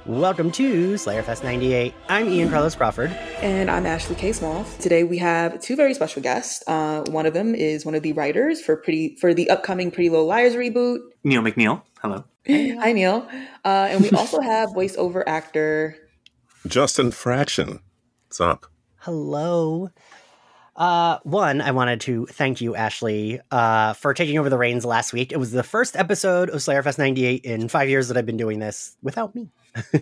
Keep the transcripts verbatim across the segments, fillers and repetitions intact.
Welcome to Slayerfest ninety-eight. I'm Ian Carlos Crawford. And I'm Ashley K. Small. Today we have two very special guests. Uh, one of them is one of the writers for pretty for the upcoming Pretty Little Liars reboot, Neil McNeil. Hello. Hi, Neil. Uh, and we also have voiceover actor Justin Fraction. What's up? Hello. Uh, one, I wanted to thank you, Ashley, uh, for taking over the reins last week. It was the first episode of Slayerfest ninety-eight in five years that I've been doing this without me.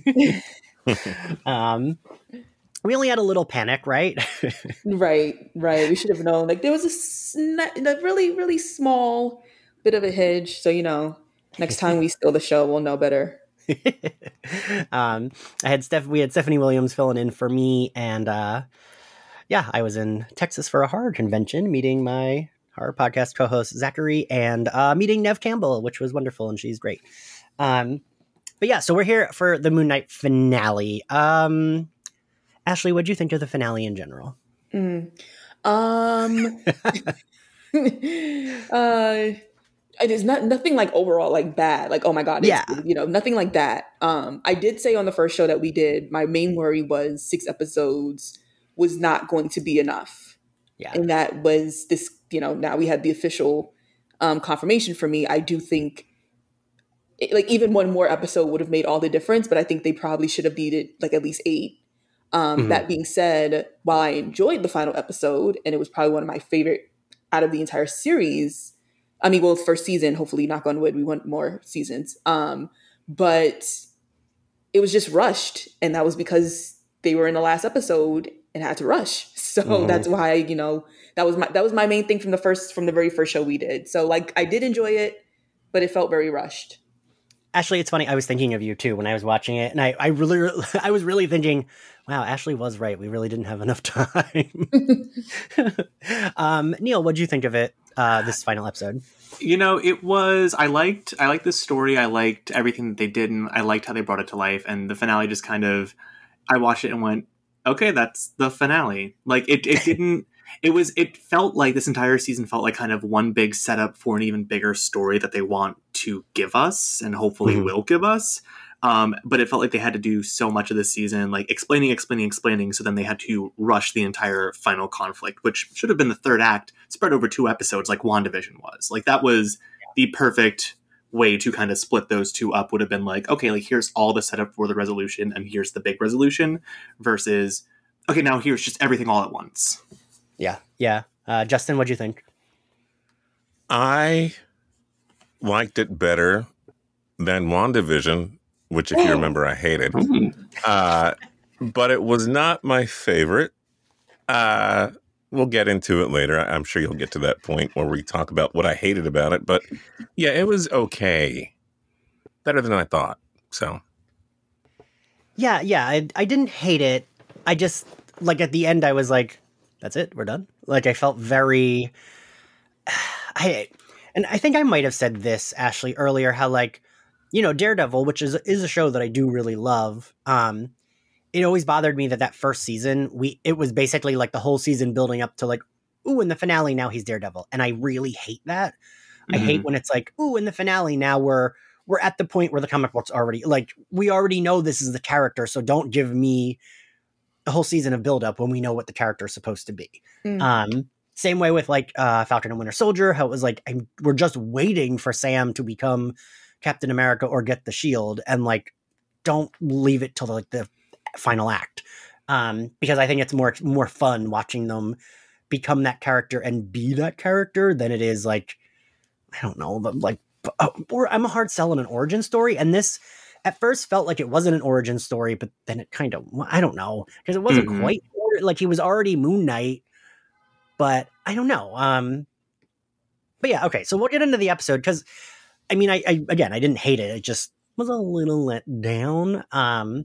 um, we only had a little panic, right? right, right. We should have known. Like there was a, sn- a really, really small bit of a hedge. So, you know, next time we steal the show, we'll know better. um, I had Steph. We had Stephanie Williams filling in for me, and uh, yeah, I was in Texas for a horror convention, meeting my horror podcast co-host Zachary, and uh, meeting Nev Campbell, which was wonderful, and she's great. Um, but yeah, so we're here for the Moon Knight finale. Um, Ashley, what'd you think of the finale in general? Mm. Um, uh. It's not nothing like overall like bad, like oh my god, it's, yeah, you know, nothing like that. Um, I did say on the first show that we did, my main worry was six episodes was not going to be enough. Yeah, and that was this. You know, now we had the official um, confirmation for me. I do think, it, like, even one more episode would have made all the difference, but I think they probably should have needed like at least eight. Um, mm-hmm. That being said, while I enjoyed the final episode, and it was probably one of my favorite out of the entire series. I mean, well, first season, hopefully, knock on wood, we want more seasons. Um, but it was just rushed. And that was because they were in the last episode and had to rush. So mm-hmm. that's why, you know, that was my that was my main thing from the first from the very first show we did. So like I did enjoy it, but it felt very rushed. Ashley, it's funny. I was thinking of you too when I was watching it, and I, I really, I was really thinking, "Wow, Ashley was right. We really didn't have enough time." um, Neil, what'd you think of it? Uh, this final episode? You know, it was. I liked. I liked this story. I liked everything that they did, and I liked how they brought it to life. And the finale just kind of, I watched it and went, "Okay, that's the finale." Like it. It didn't. It was. It felt like this entire season felt like kind of one big setup for an even bigger story that they want to give us, and hopefully mm-hmm. will give us. Um, but it felt like they had to do so much of this season, like explaining, explaining, explaining. So then they had to rush the entire final conflict, which should have been the third act spread over two episodes like WandaVision was. Like that was the perfect way to kind of split those two up, would have been like, okay, like here's all the setup for the resolution and here's the big resolution versus, okay, now here's just everything all at once. Yeah. Yeah. Uh, Justin, what'd you think? I liked it better than WandaVision, which, if you remember, I hated. Uh, but it was not my favorite. Uh, we'll get into it later. I'm sure you'll get to that point where we talk about what I hated about it. But yeah, it was okay. Better than I thought. So. Yeah, yeah. I, I didn't hate it. I just, like, at the end, I was like, that's it. We're done. Like, I felt very... I And I think I might have said this, Ashley, earlier, how, like, you know, Daredevil, which is is a show that I do really love. Um, it always bothered me that that first season, we it was basically like the whole season building up to like, ooh, in the finale, now he's Daredevil. And I really hate that. Mm-hmm. I hate when it's like, ooh, in the finale, now we're we're at the point where the comic book's already, like, we already know this is the character, so don't give me a whole season of buildup when we know what the character is supposed to be. Mm. Um, same way with, like, uh, Falcon and Winter Soldier, how it was like, I'm, we're just waiting for Sam to become Captain America or get the shield, and like don't leave it till the, like the final act, um because I think it's more more fun watching them become that character and be that character than it is like, I don't know, but like uh, or I'm a hard sell on an origin story, and this at first felt like it wasn't an origin story, but then it kind of, I don't know, because it wasn't mm-hmm. quite like he was already Moon Knight, but I don't know. Um but yeah, okay, so we'll get into the episode, because I mean, I, I, again, I didn't hate it. It just was a little let down. Um,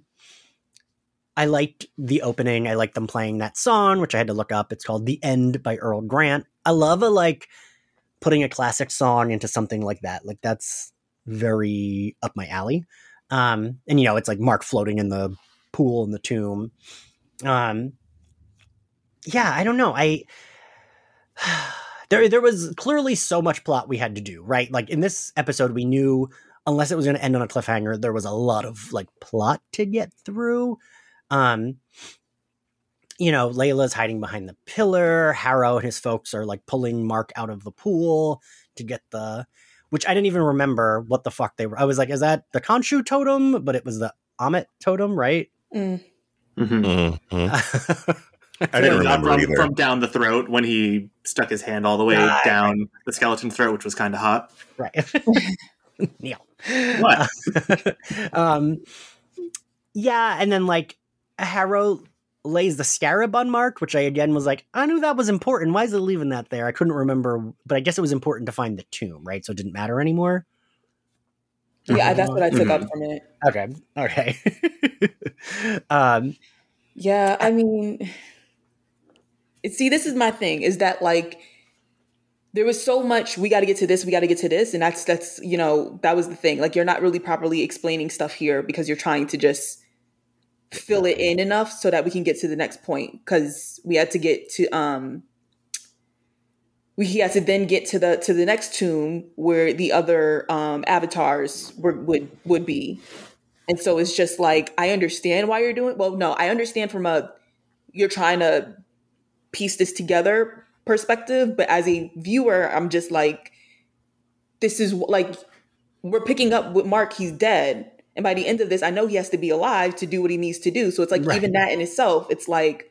I liked the opening. I liked them playing that song, which I had to look up. It's called The End by Earl Grant. I love a, like, putting a classic song into something like that. Like, that's very up my alley. Um, and, you know, it's like Mark floating in the pool in the tomb. Um, yeah, I don't know. I... There, there was clearly so much plot we had to do, right? Like in this episode, we knew unless it was going to end on a cliffhanger, there was a lot of like plot to get through. Um, you know, Layla's hiding behind the pillar. Harrow and his folks are like pulling Mark out of the pool to get the, which I didn't even remember what the fuck they were. I was like, is that the Khonshu totem? But it was the Ammit totem, right? Mm. Mm-hmm. I It didn't was up remember from, either. from down the throat when he stuck his hand all the way Ah, down the skeleton throat, which was kind of hot. Right. Neil. What? um, yeah, and then like Harrow lays the scarab on Mark, which I again was like, I knew that was important. Why is it leaving that there? I couldn't remember, but I guess it was important to find the tomb, right? So it didn't matter anymore. Yeah, that's what I took Mhm. up from it. Okay. Okay. um, Yeah, I mean, see, this is my thing, is that like there was so much, we got to get to this, we got to get to this. And that's, that's, you know, that was the thing. Like, you're not really properly explaining stuff here because you're trying to just fill it in enough so that we can get to the next point. Cause we had to get to, um, we had to then get to the, to the next tomb where the other, um, avatars were, would, would be. And so it's just like, I understand why you're doing, well, no, I understand from a, you're trying to piece this together perspective, but as a viewer, I'm just like, this is like, we're picking up with Mark, he's dead. And by the end of this, I know he has to be alive to do what he needs to do. So it's like, Right. even that in itself, it's like,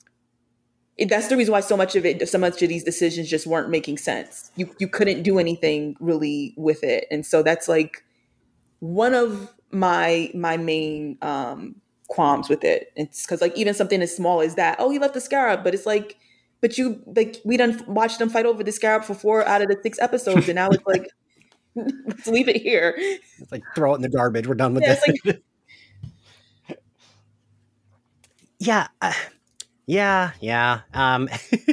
it, that's the reason why so much of it, so much of these decisions just weren't making sense. You, you couldn't do anything really with it. And so that's like one of my, my main, um, qualms with it. It's because like even something as small as that, oh, he left the scarab, but it's like, but you like we done watched them fight over the scarab for four out of the six episodes, and now it's like let's leave it here. it's like throw it in the garbage. We're done with Yeah, this. it's like- yeah. Uh, yeah. Yeah. Um,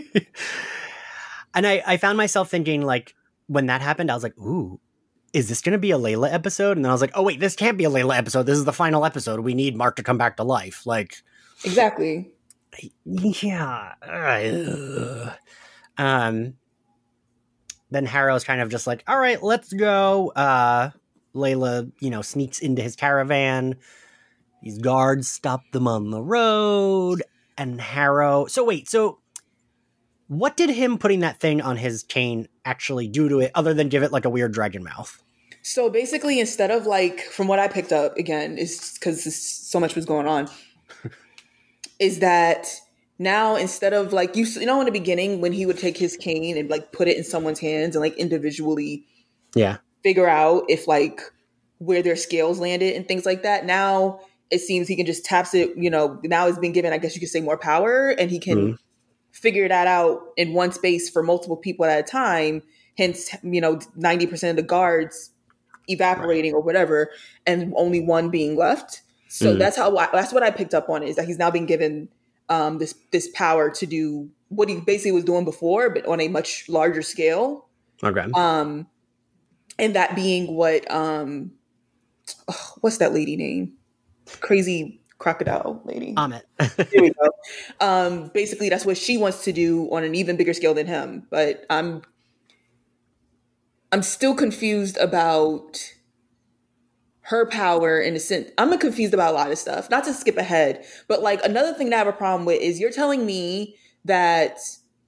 and I, I found myself thinking like when that happened, I was like, ooh, is this going to be a Layla episode? And then I was like, oh wait, this can't be a Layla episode. This is the final episode. We need Mark to come back to life. Like, Exactly. yeah. Ugh. Um, then Harrow's kind of just like, all right, let's go. Uh, Layla, you know, sneaks into his caravan. These guards stop them on the road. And Harrow. So wait, so what did him putting that thing on his chain actually do to it other than give it like a weird dragon mouth? So basically, instead of like, from what I picked up, again, is because so much was going on, is that now instead of like, you, you know, in the beginning when he would take his cane and like put it in someone's hands and like individually Yeah. figure out if like where their scales landed and things like that. Now it seems he can just taps it, you know, now it's been given, I guess you could say, more power, and he can Mhm. figure that out in one space for multiple people at a time. Hence, you know, ninety percent of the guards evaporating or whatever, and only one being left. So Mhm. that's how I, that's what I picked up on, is that he's now been given um, this this power to do what he basically was doing before, but on a much larger scale. Okay. Um, and that being what um, oh, what's that lady name? Crazy crocodile lady. Amit. There we go. Um, basically, that's what she wants to do on an even bigger scale than him. But I'm, I'm still confused about her power in a sense. I'm confused about a lot of stuff. Not to skip ahead, but like another thing that I have a problem with is you're telling me that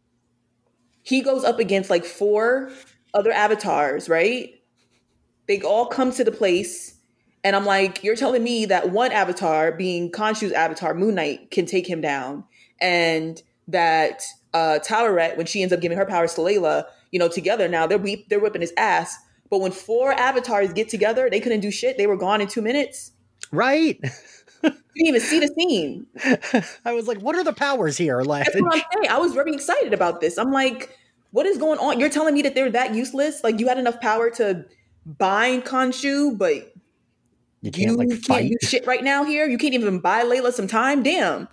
he goes up against like four other avatars, right? They all come to the place. And I'm like, you're telling me that one avatar, being Khonshu's avatar, Moon Knight, can take him down, and that uh, Taweret, when she ends up giving her powers to Layla, you know, together now they're whip, they're whipping his ass. But when four avatars get together, they couldn't do shit. They were gone in two minutes. Right. You didn't even see the scene. I was like, what are the powers here? Like, That's what I'm saying. I was very excited about this. I'm like, what is going on? You're telling me that they're that useless? Like, you had enough power to bind Khonshu, but you can't you like can't fight. do shit right now here? You can't even buy Layla some time? Damn.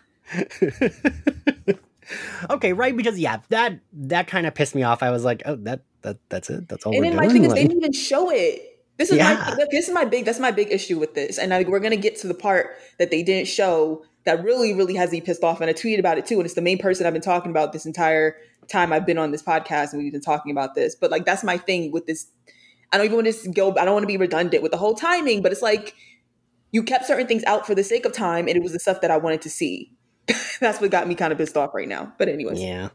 Okay, right? Because yeah, that that kind of pissed me off. I was like, oh, that that that's it. That's all And we're then doing. my thing is, Like- they didn't even show it. This is Yeah. my this is my big that's my big issue with this. And I, we're gonna get to the part that they didn't show that really, really has me pissed off. And I tweeted about it too. And it's the main person I've been talking about this entire time I've been on this podcast, and we've been talking about this. But like, that's my thing with this. I don't even want to go, I don't want to be redundant with the whole timing, but it's like you kept certain things out for the sake of time, and it was the stuff that I wanted to see. That's what got me kind of pissed off right now. But anyways. Yeah.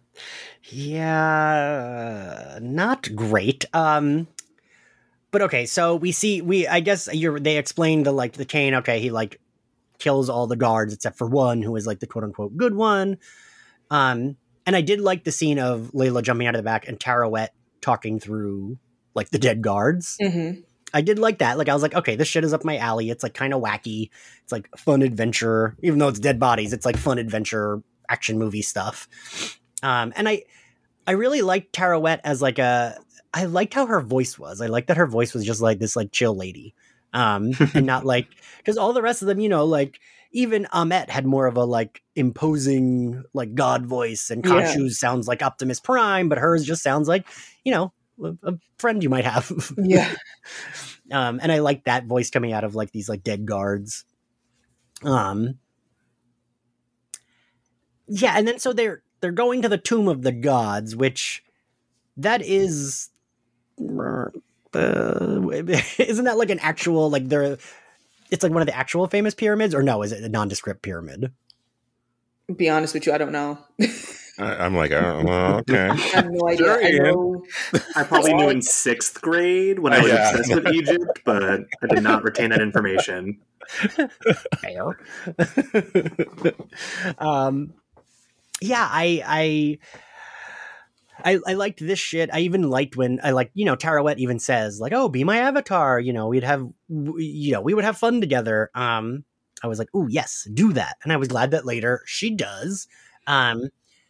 Yeah. Not great. Um, but okay, so we see, we, I guess you're, they explained the, like, the chain. Okay, he, like, kills all the guards except for one who is, like, the quote-unquote good one. Um, and I did like the scene of Layla jumping out of the back and Tarawet talking through, like, the dead guards. Mm-hmm. I did like that. Like, I was like, okay, this shit is up my alley. It's, like, kind of wacky. It's, like, fun adventure. Even though it's dead bodies, it's, like, fun adventure action movie stuff. Um, and I I really liked Tarawet as, like, a... I liked how her voice was. I liked that her voice was just, like, this, like, chill lady. Um, and not, like... Because all the rest of them, you know, like... Even Ammit had more of a, like, imposing, like, god voice. And Khonshu's yeah. sounds like Optimus Prime, but hers just sounds like, you know... a friend you might have. Yeah. Um, and I like that voice coming out of like these like dead guards. Um, yeah. And then, so they're, they're going to the Tomb of the Gods, which that is, uh, isn't that like an actual, like they're, it's like one of the actual famous pyramids, or no, is it a nondescript pyramid? Be honest with you, I don't know. I, I'm like, oh, well, okay. I have no idea. I, know, I probably knew in sixth grade when I was yeah. obsessed with Egypt, but I did not retain that information. Fair. um, yeah, I, I, I, I liked this shit. I even liked when I like, you know, Tarawet even says like, "Oh, be my avatar." You know, we'd have, you know, we would have fun together. Um, I was like, "Oh, yes, do that," and I was glad that later she does. Um.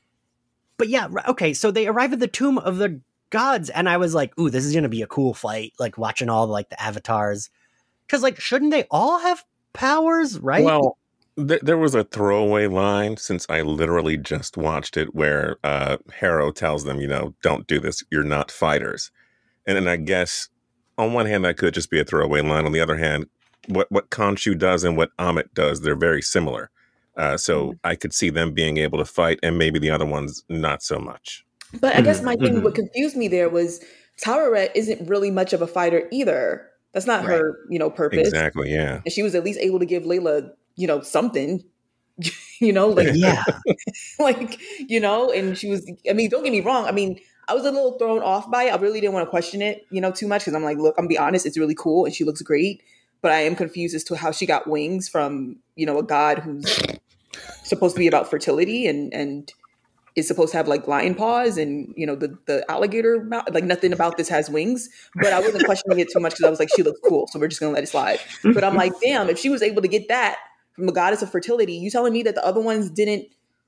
But yeah, okay, so they arrive at the Tomb of the Gods, and I was like, ooh, this is going to be a cool fight, like, watching all, like, the avatars. Because, like, shouldn't they all have powers, right? Well, th- there was a throwaway line, since I literally just watched it, where uh, Harrow tells them, you know, don't do this, you're not fighters. And then I guess, on one hand, that could just be a throwaway line. On the other hand, what, what Khonshu does and what Ammit does, they're very similar. Uh, so I could see them being able to fight, and maybe the other ones not so much. But I guess my thing, what confused me there was Tarawet isn't really much of a fighter either. That's not right. her, you know, purpose. Exactly, yeah. And she was at least able to give Layla, you know, something, you know, like, yeah, like, you know, and she was, I mean, don't get me wrong. I mean, I was a little thrown off by it. I really didn't want to question it, you know, too much. Cause I'm like, look, I'm gonna be honest. It's really cool. And she looks great. But I am confused as to how she got wings from, you know, a god who's supposed to be about fertility and, and is supposed to have like lion paws and, you know, the, the alligator mouth, like nothing about this has wings, but I wasn't questioning it too much because I was like, she looks cool. So we're just going to let it slide. But I'm like, damn, if she was able to get that from the goddess of fertility, you telling me that the other ones didn't,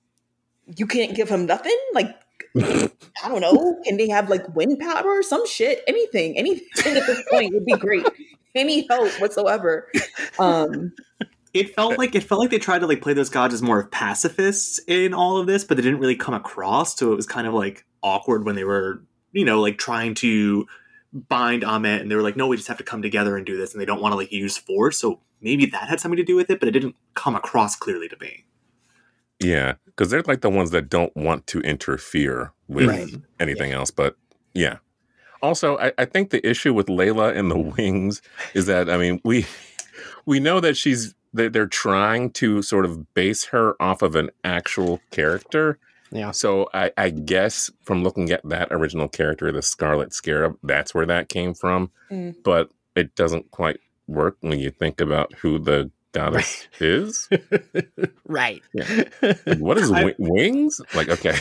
you can't give him nothing? Like, I don't know. Can they have like wind power or some shit? Anything, anything at this point would be great. Any help whatsoever. Um, It felt like it felt like they tried to like play those gods as more of pacifists in all of this, but they didn't really come across. So it was kind of like awkward when they were, you know, like trying to bind Ammit, and they were like, "No, we just have to come together and do this," and they don't want to like use force. So maybe that had something to do with it, but it didn't come across clearly to me. Yeah, because they're like the ones that don't want to interfere with right. anything yeah. else. But yeah. Also, I, I think the issue with Layla and the wings is that, I mean, we we know that she's they're trying to sort of base her off of an actual character. Yeah. So I, I guess from looking at that original character, the Scarlet Scarab, that's where that came from. Mm. But it doesn't quite work when you think about who the goddess right. is. Right. Yeah. Like, what is I, wings? Like, okay.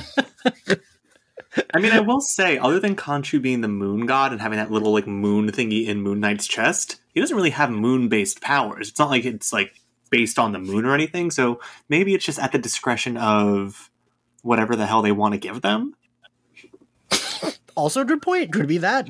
I mean, I will say, other than Khonshu being the moon god and having that little like moon thingy in Moon Knight's chest, he doesn't really have moon-based powers. It's not like it's like based on the moon or anything. So maybe it's just at the discretion of whatever the hell they want to give them. Also a good point. Could be that.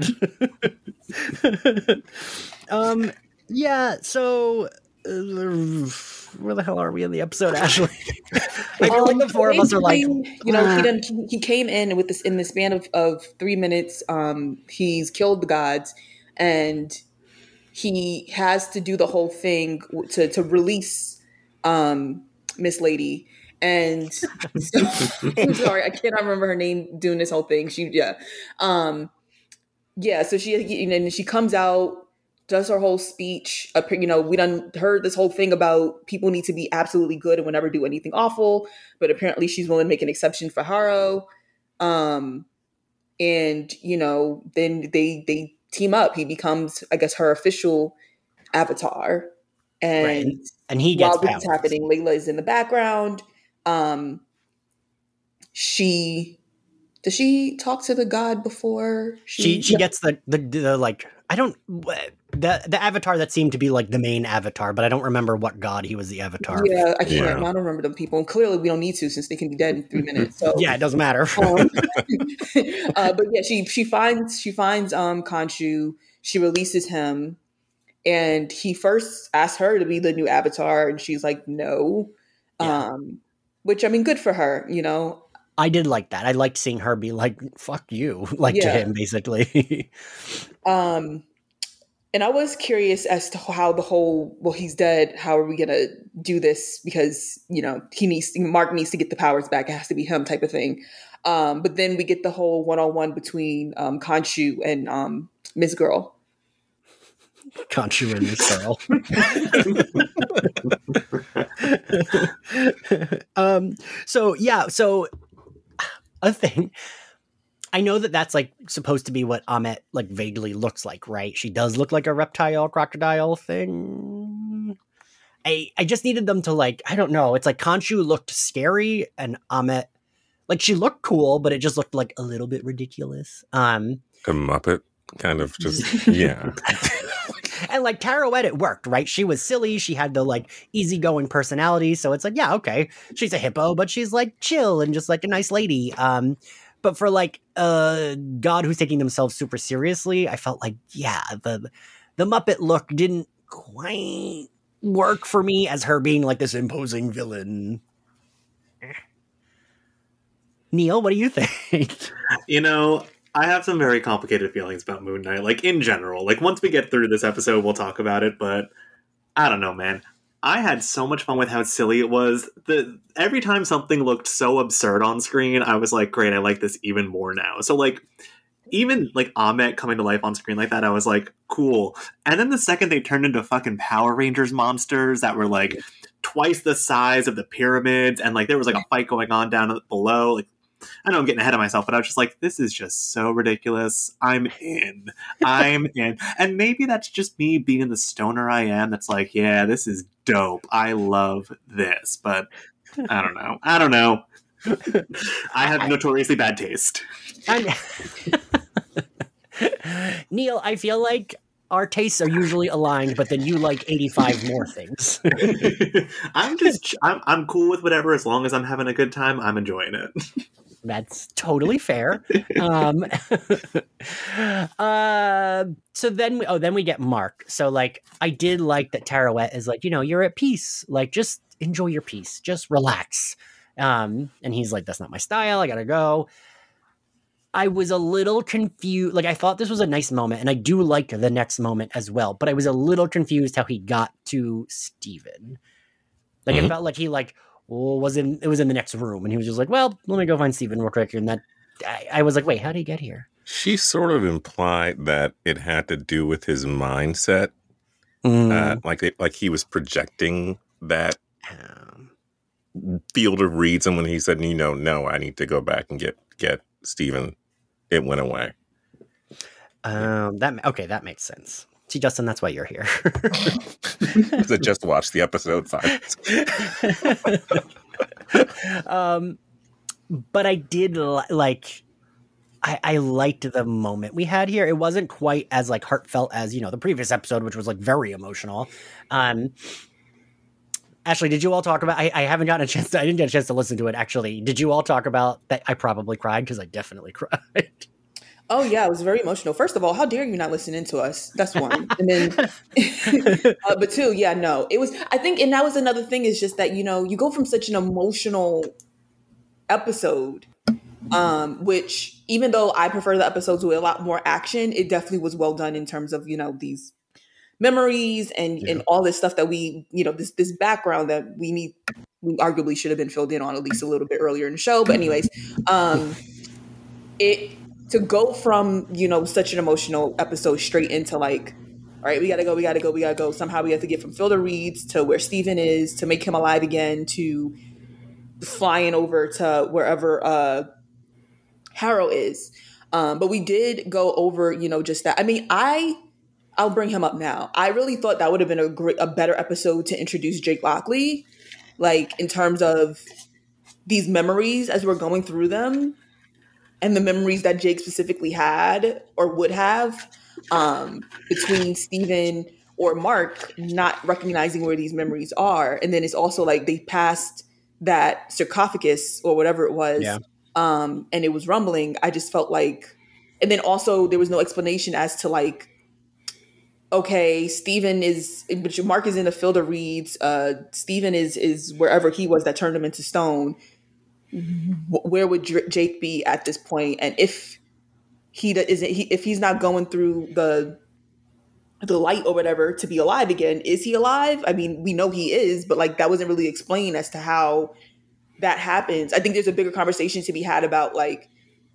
um, yeah, so uh, where the hell are we in the episode, Ashley? I feel like the four of us are like, you know, he done he came in with this in the span of, of three minutes. Um, he's killed the gods, and he has to do the whole thing to to release um, Miss Lady. And so, I'm sorry, I cannot remember her name doing this whole thing. She, yeah. Um, yeah, so she, you know, and she comes out, does her whole speech. Uh, you know, we done heard this whole thing about people need to be absolutely good and will never do anything awful, but apparently she's willing to make an exception for Haro. Um, and you know, then they they team up. He becomes, I guess, her official avatar. And right. and he gets while this is powers. happening, Layla is in the background. Um, she does she talk to the god before she she yeah. gets the, the the like I don't the the avatar that seemed to be like the main avatar, but I don't remember what god he was the avatar. Yeah, I can't. Yeah. I don't remember them people, and clearly we don't need to since they can be dead in three minutes. So yeah, it doesn't matter. um, uh, but yeah, she she finds she finds um Khonshu. She releases him, and he first asks her to be the new avatar, and she's like, no. Yeah. Um, which I mean, good for her, you know. I did like that. I liked seeing her be like, fuck you, like to Yeah. him, basically. Um, and I was curious as to how the whole, well, he's dead. How are we going to do this? Because, you know, he needs, Mark needs to get the powers back. It has to be him type of thing. Um, but then we get the whole one-on-one between um, Khonshu and um, Miss Girl. Khonshu and Miss Girl. um, so, yeah, so a thing. I know that that's like supposed to be what Ammit like vaguely looks like, right? She does look like a reptile crocodile thing. I I just needed them to like, I don't know. It's like Khonshu looked scary and Ammit, like she looked cool, but it just looked like a little bit ridiculous. Um, A Muppet, kind of just yeah. And like Tarouette, it worked, right? She was silly. She had the like easygoing personality. So it's like, yeah, okay. She's a hippo, but she's like chill and just like a nice lady. Um, but for like a god who's taking themselves super seriously, I felt like, yeah, the the Muppet look didn't quite work for me as her being like this imposing villain. Neil, what do you think? You know, I have some very complicated feelings about Moon Knight, like in general. Like once we get through this episode, we'll talk about it, but I don't know, man. I had so much fun with how silly it was. The every time something looked so absurd on screen, I was like, great, I like this even more now. So like even like Ammit coming to life on screen like that, I was like, cool. And then the second they turned into fucking Power Rangers monsters that were like twice the size of the pyramids, and like there was like a fight going on down below, like I know I'm getting ahead of myself, but I was just like, this is just so ridiculous. I'm in. I'm in. And maybe that's just me being the stoner I am that's like, yeah, this is dope. I love this. But I don't know. I don't know. I have notoriously bad taste. I'm... Neil, I feel like our tastes are usually aligned, but then you like eighty-five more things. I'm just, I'm, I'm cool with whatever as long as I'm having a good time. I'm enjoying it. That's totally fair. Um, uh, so then, we, oh, then we get Mark. So like, I did like that Tarouette is like, you know, you're at peace. Like, just enjoy your peace. Just relax. Um, and he's like, that's not my style. I gotta go. I was a little confused. Like, I thought this was a nice moment, and I do like the next moment as well. But I was a little confused how he got to Steven. Like, Mm-hmm. it felt like he like. Well, was in it was in the next room, and he was just like, "Well, let me go find Steven real quick." And that I, I was like, "Wait, how did he get here?" She sort of implied that it had to do with his mindset, Mm. uh, like it, like he was projecting that Um, field of reason when he said, "You know, no, I need to go back and get get Steven." It went away. um, that okay, that makes sense. See, Justin, that's why you're here. Because I just watched the episode five. um, but I did li- like. I, I liked the moment we had here. It wasn't quite as like heartfelt as, you know, the previous episode, which was like very emotional. Um, Ashley, did you all talk about? I, I haven't gotten a chance. To, I didn't get a chance to listen to it. Actually, did you all talk about that? I probably cried because I definitely cried. Oh yeah, it was very emotional. First of all, how dare you not listen into us? That's one. And then, uh, but two, yeah, no, it was. I think, and that was another thing is just that you know you go from such an emotional episode, um, which even though I prefer the episodes with a lot more action, it definitely was well done in terms of you know these memories and Yeah. and all this stuff that we you know this this background that we need we arguably should have been filled in on at least a little bit earlier in the show. But anyways, um, it. to go from, you know, such an emotional episode straight into like, all right, we gotta go, we gotta go, we gotta go. Somehow we have to get from Fielder Reeds to where Steven is to make him alive again to flying over to wherever uh, Harrow is. Um, but we did go over, you know, just that. I mean, I, I'll bring him up now. I really thought that would have been a great, a better episode to introduce Jake Lockley, like in terms of these memories as we're going through them and the memories that Jake specifically had or would have um, between Steven or Mark not recognizing where these memories are. And then it's also like they passed that sarcophagus or whatever it was. Yeah. Um, and it was rumbling. I just felt like, and then also there was no explanation as to like, okay, Steven is, but Mark is in the Field of Reeds. Uh, Steven is is wherever he was that turned him into stone. Where would J- Jake be at this point? And if he isn't, he, if he's not going through the the light or whatever to be alive again, is he alive? I mean, we know he is, but like that wasn't really explained as to how that happens. I think there's a bigger conversation to be had about like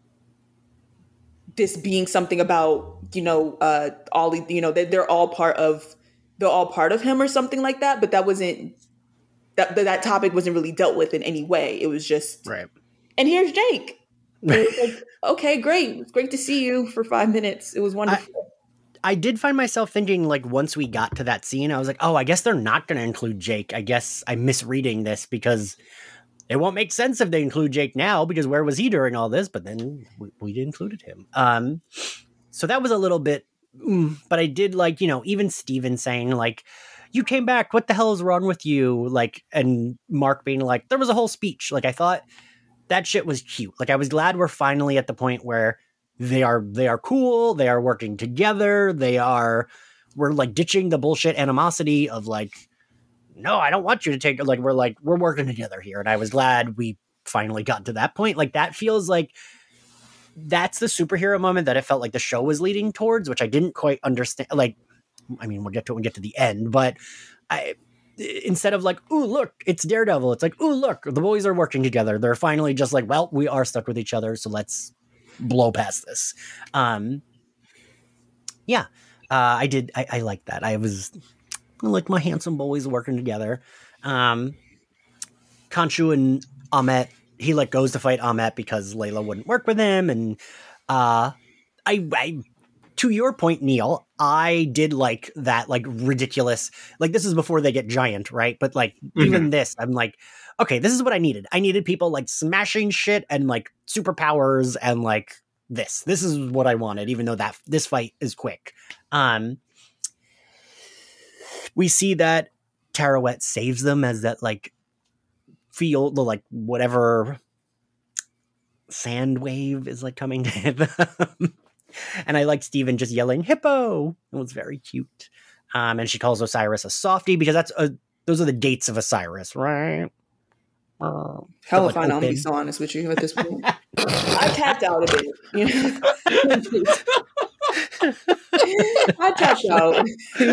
this being something about, you know, uh, all, you know, that they're all part of, they're all part of him or something like that. But that wasn't, that that topic wasn't really dealt with in any way. It was just, right. And here's Jake. It was like, okay, great. It's great to see you for five minutes. It was wonderful. I, I did find myself thinking, like, once we got to that scene, I was like, oh, I guess they're not going to include Jake. I guess I'm misreading this because it won't make sense if they include Jake now, because where was he during all this? But then we, we included him. Um, so that was a little bit, mm, but I did like, you know, even Steven saying like, you came back, what the hell is wrong with you? Like, and Mark being like, there was a whole speech. Like, I thought that shit was cute. Like, I was glad we're finally at the point where they are, they are cool. They are working together. They are, we're like ditching the bullshit animosity of like, no, I don't want you to take, like, we're like, we're working together here. And I was glad we finally got to that point. Like, that feels like that's the superhero moment that I felt like the show was leading towards, which I didn't quite understand. Like, I mean, we'll get to it when we get to the end, but I, instead of like, ooh, look, it's Daredevil. It's like, ooh, look, the boys are working together. They're finally just like, well, we are stuck with each other. So let's blow past this. Um, yeah, uh, I did. I, I like that. I was like my handsome boys working together. Um, Khonshu and Ammit, he like goes to fight Ammit because Layla wouldn't work with him. And uh, I, I, to your point, Neil, I did like that, like ridiculous, like this is before they get giant, right? But like mm-hmm. even this, I'm like, okay, this is what I needed. I needed people like smashing shit and like superpowers and like this. This is what I wanted, even though that this fight is quick. Um, we see that Tarawet saves them as that like field, the like whatever sand wave is like coming to hit them. And I like Steven just yelling hippo. It was very cute. Um, and she calls Osiris a softie because that's a, those are the dates of Osiris, right? Uh, Hell if I know, I'm be so honest with you at this point. I tapped out a bit. You know? I tapped out.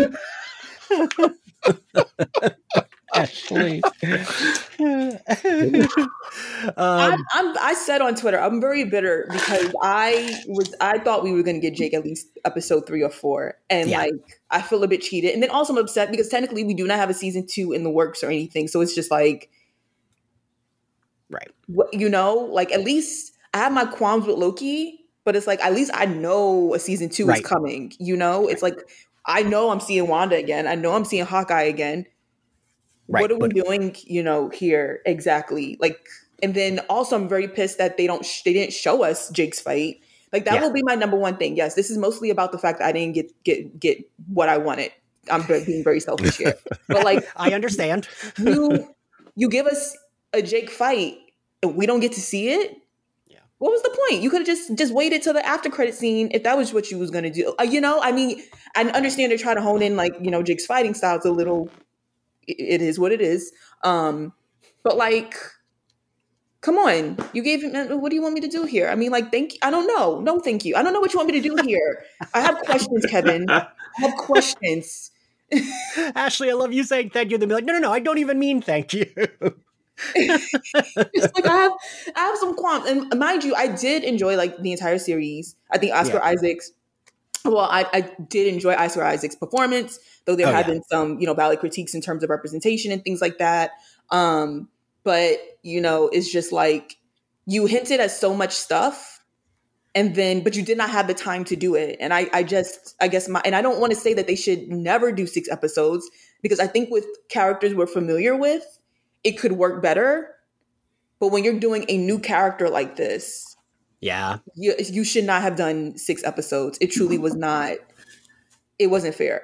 Ashley. um, I'm, I'm, I said on Twitter, I'm very bitter because I was, I thought we were going to get Jake at least episode three or four. And yeah. like, I feel a bit cheated. And then also I'm upset because technically we do not have a season two in the works or anything. So it's just like, right. You know, like at least I have my qualms with Loki, but it's like, at least I know a season two right. is coming, you know, right. It's like, I know I'm seeing Wanda again. I know I'm seeing Hawkeye again. Right, what are we doing, you know, here exactly? Like, and then also I'm very pissed that they don't, sh- they didn't show us Jake's fight. Like that yeah. will be my number one thing. Yes, this is mostly about the fact that I didn't get get get what I wanted. I'm being very selfish here, but like I understand. you you give us a Jake fight and we don't get to see it. Yeah, what was the point? You could have just just waited till the after credit scene if that was what you was gonna do. Uh, you know, I mean, I understand they're trying to hone in like you know Jake's fighting style's a little. It is what it is. Um, but like, come on, you gave him, what do you want me to do here? I mean, like, thank you. I don't know. No, thank you. I don't know what you want me to do here. I have questions, Kevin. I have questions. Ashley, I love you saying thank you. They'll be like, no, no, no, I don't even mean thank you. It's like I have I have some qualms. And mind you, I did enjoy like the entire series. I think Oscar Yeah. Isaac's well, I, I did enjoy Oscar Isaac's performance, though there Oh, have yeah. been some, you know, valid critiques in terms of representation and things like that. Um, but, you know, it's just like you hinted at so much stuff and then, but you did not have the time to do it. And I, I just, I guess my, and I don't want to say that they should never do six episodes because I think with characters we're familiar with, it could work better. But when you're doing a new character like this, Yeah. you, you should not have done six episodes. It truly was not, it wasn't fair.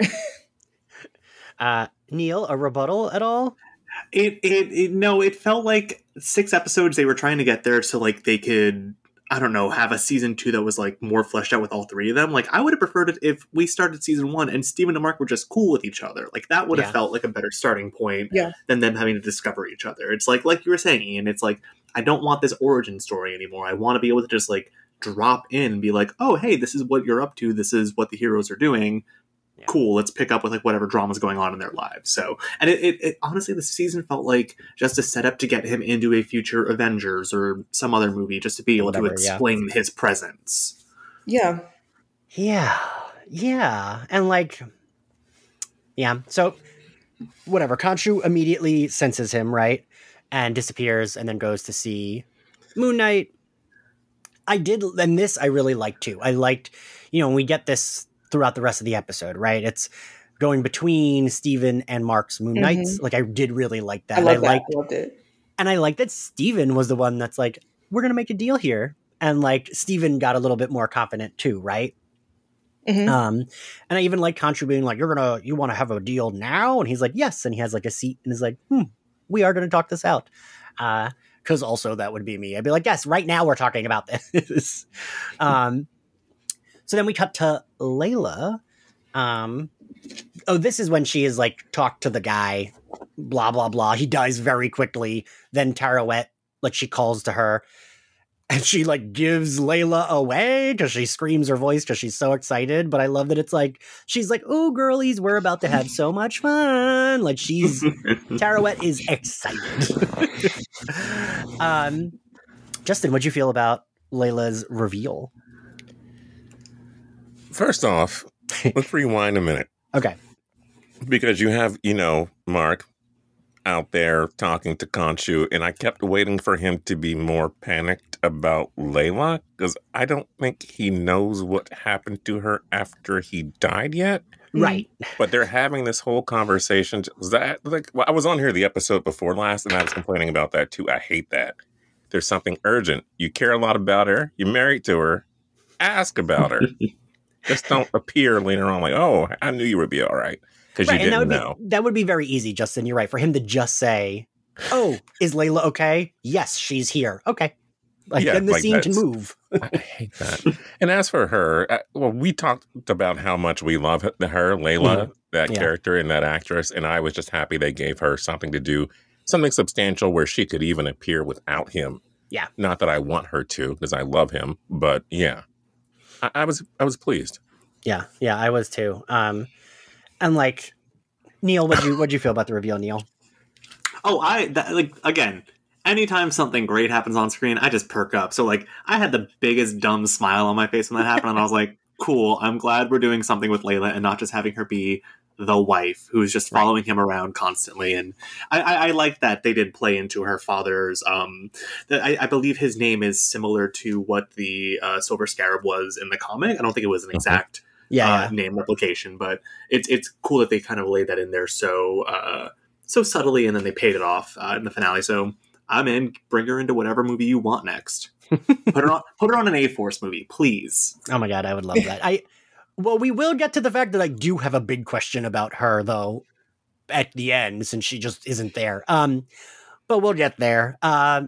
Uh, Neil, a rebuttal at all? It, it it no, it felt like six episodes they were trying to get there so like they could, I don't know, have a season two that was like more fleshed out with all three of them. Like I would have preferred it if we started season one and Steven and Mark were just cool with each other. Like that would have Yeah. felt like a better starting point Yeah. than them having to discover each other. It's like like you were saying, Ian, it's like I don't want this origin story anymore. I want to be able to just like drop in and be like, oh hey, this is what you're up to, this is what the heroes are doing. Yeah. Cool, let's pick up with like whatever drama's going on in their lives. So, and it, it, it honestly, the season felt like just a setup to get him into a future Avengers or some other movie, just to be able Whatever, to yeah. explain his presence. Yeah. Yeah. Yeah. And like, yeah. So whatever. Khonshu immediately senses him, right? And disappears and then goes to see Moon Knight. I did, and this I really liked too. I liked, you know, we get this throughout the rest of the episode, right? It's going between Steven and Mark's Moon Knights. Like I did really like that. I love I that. liked, I loved it. and I like that Steven was the one that's like, we're going to make a deal here. And like Steven got a little bit more confident too, right? Mhm. Um, and I even like Khonshu being like, you're going to, you want to have a deal now? And he's like, yes. And he has like a seat and is like, hmm, we are going to talk this out. Uh, cause also that would be me. I'd be like, yes, right now we're talking about this. um, so then we cut to Layla. Um, oh, this is when she is like talked to the guy, blah, blah, blah. He dies very quickly. Then Tarouette, like she calls to her and she like gives Layla away because she screams her voice because she's so excited. But I love that it's like, she's like, oh, girlies, we're about to have so much fun. Like she's, Tarouette is excited. um, Justin, what'd you feel about Layla's reveal? First off, let's rewind a minute. Okay. Because you have, you know, Mark out there talking to Khonshu, and I kept waiting for him to be more panicked about Layla, because I don't think he knows what happened to her after he died yet. Right. But they're having this whole conversation. Was that like, well, I was on here the episode before last, and I was complaining about that too. I hate that. There's something urgent. You care a lot about her. You're married to her. Ask about her. Just don't appear later on like, oh, I knew you would be all right. Because Right, you and that didn't would know. be that would be very easy, Justin. You're right. For him to just say, "Oh, is Layla okay? Yes, she's here. Okay." Like Yeah, then the like scene can that's- move. I hate that. And as for her, uh, well, we talked about how much we love her, her Layla, that Yeah. character and that actress, and I was just happy they gave her something to do, something substantial where she could even appear without him. Yeah. Not that I want her to, because I love him, but yeah, I, I was I was pleased. Yeah, yeah, I was too. Um, and like Neil, what'd you what'd you feel about the reveal, Neil? Oh, I that, like again. Anytime something great happens on screen, I just perk up. So like, I had the biggest dumb smile on my face when that happened, and I was like, "Cool! I'm glad we're doing something with Layla and not just having her be the wife who's just following him around constantly." And I, I, I like that they did play into her father's. Um, that I, I believe his name is similar to what the uh, Silver Scarab was in the comic. I don't think it was an exact Yeah, uh, yeah. name replication, but it's it's cool that they kind of laid that in there so uh, so subtly, and then they paid it off uh, in the finale. So I'm in. Bring her into whatever movie you want next. put her on. Put her on an A-Force movie, please. Oh my god, I would love that. I well, we will get to the fact that I do have a big question about her though at the end, since she just isn't there. Um, but we'll get there. Um,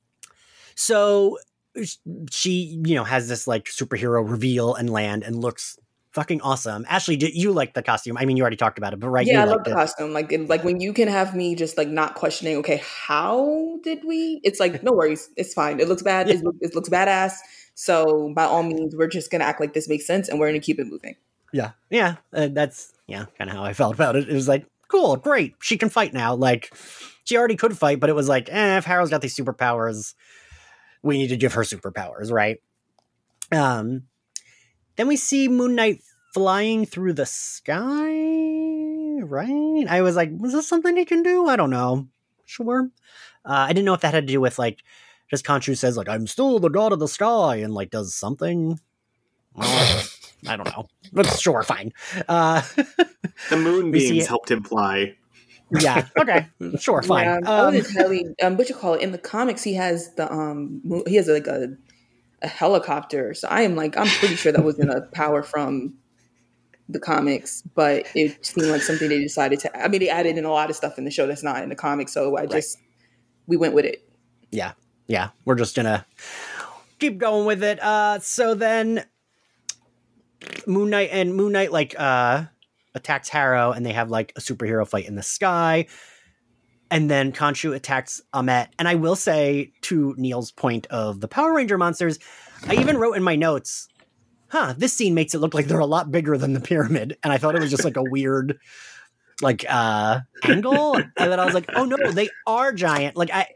so she, you know, has this like superhero reveal and land and looks fucking awesome. Ashley, did you like the costume? I mean, you already talked about it, but right? Yeah, you I love liked the it. costume. Like, it, like when you can have me just like not questioning. Okay, how did we? It's like no worries, it's fine. It looks bad. Yeah. It, look, it looks badass. So by all means, we're just gonna act like this makes sense, and we're gonna keep it moving. Yeah, yeah, uh, that's yeah, kind of how I felt about it. It was like, cool, great. She can fight now. Like, she already could fight, but it was like, eh, if Harrow's got these superpowers, we need to give her superpowers, right? Um, then we see Moon Knight flying through the sky, right? I was like, was this something he can do? I don't know. Sure. Uh, I didn't know if that had to do with, like, just Khonshu says, like, I'm still the god of the sky, and, like, does something. Well, I don't know. But sure, fine. Uh, the moonbeams it. helped him fly. Yeah. Okay. Sure. Fine. Yeah, I um, was telling, um, what you call it in the comics. He has the um, mo- he has like a a helicopter. So I am like, I'm pretty sure that wasn't a power from the comics, but it seemed like something they decided to. I mean, they added in a lot of stuff in the show that's not in the comics. So I just right. we went with it. Yeah. Yeah. We're just gonna keep going with it. Uh, so then Moon Knight and Moon Knight like uh. attacks Harrow, and they have like a superhero fight in the sky. And then Khonshu attacks Ammit. And I will say, to Neil's point of the Power Ranger monsters, I even wrote in my notes, huh, this scene makes it look like they're a lot bigger than the pyramid. And I thought it was just like a weird like uh angle. And then I was like, oh no, they are giant. Like I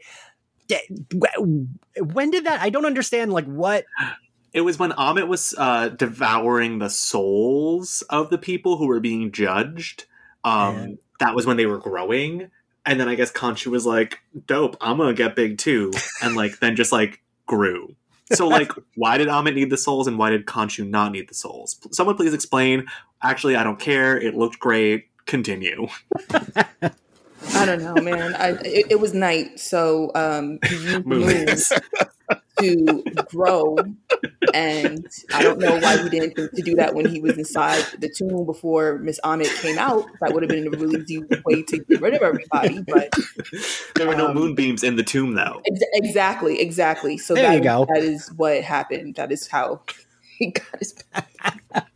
when did that? I don't understand like what. It was when Ammit was uh, devouring the souls of the people who were being judged. Um, yeah. That was when they were growing. And then I guess Khonshu was like, dope, I'm going to get big too. And like then just like grew. So like, why did Ammit need the souls and why did Khonshu not need the souls? Someone please explain. Actually, I don't care. It looked great. Continue. I don't know, man. I, it, it was night. So um, he used moons to grow. And I don't know why he didn't think to do that when he was inside the tomb before Miss Ammit came out. That would have been a really easy way to get rid of everybody. But there were um, no moonbeams in the tomb, though. Ex- exactly, exactly. So there that, you go. That is what happened. That is how he got his back.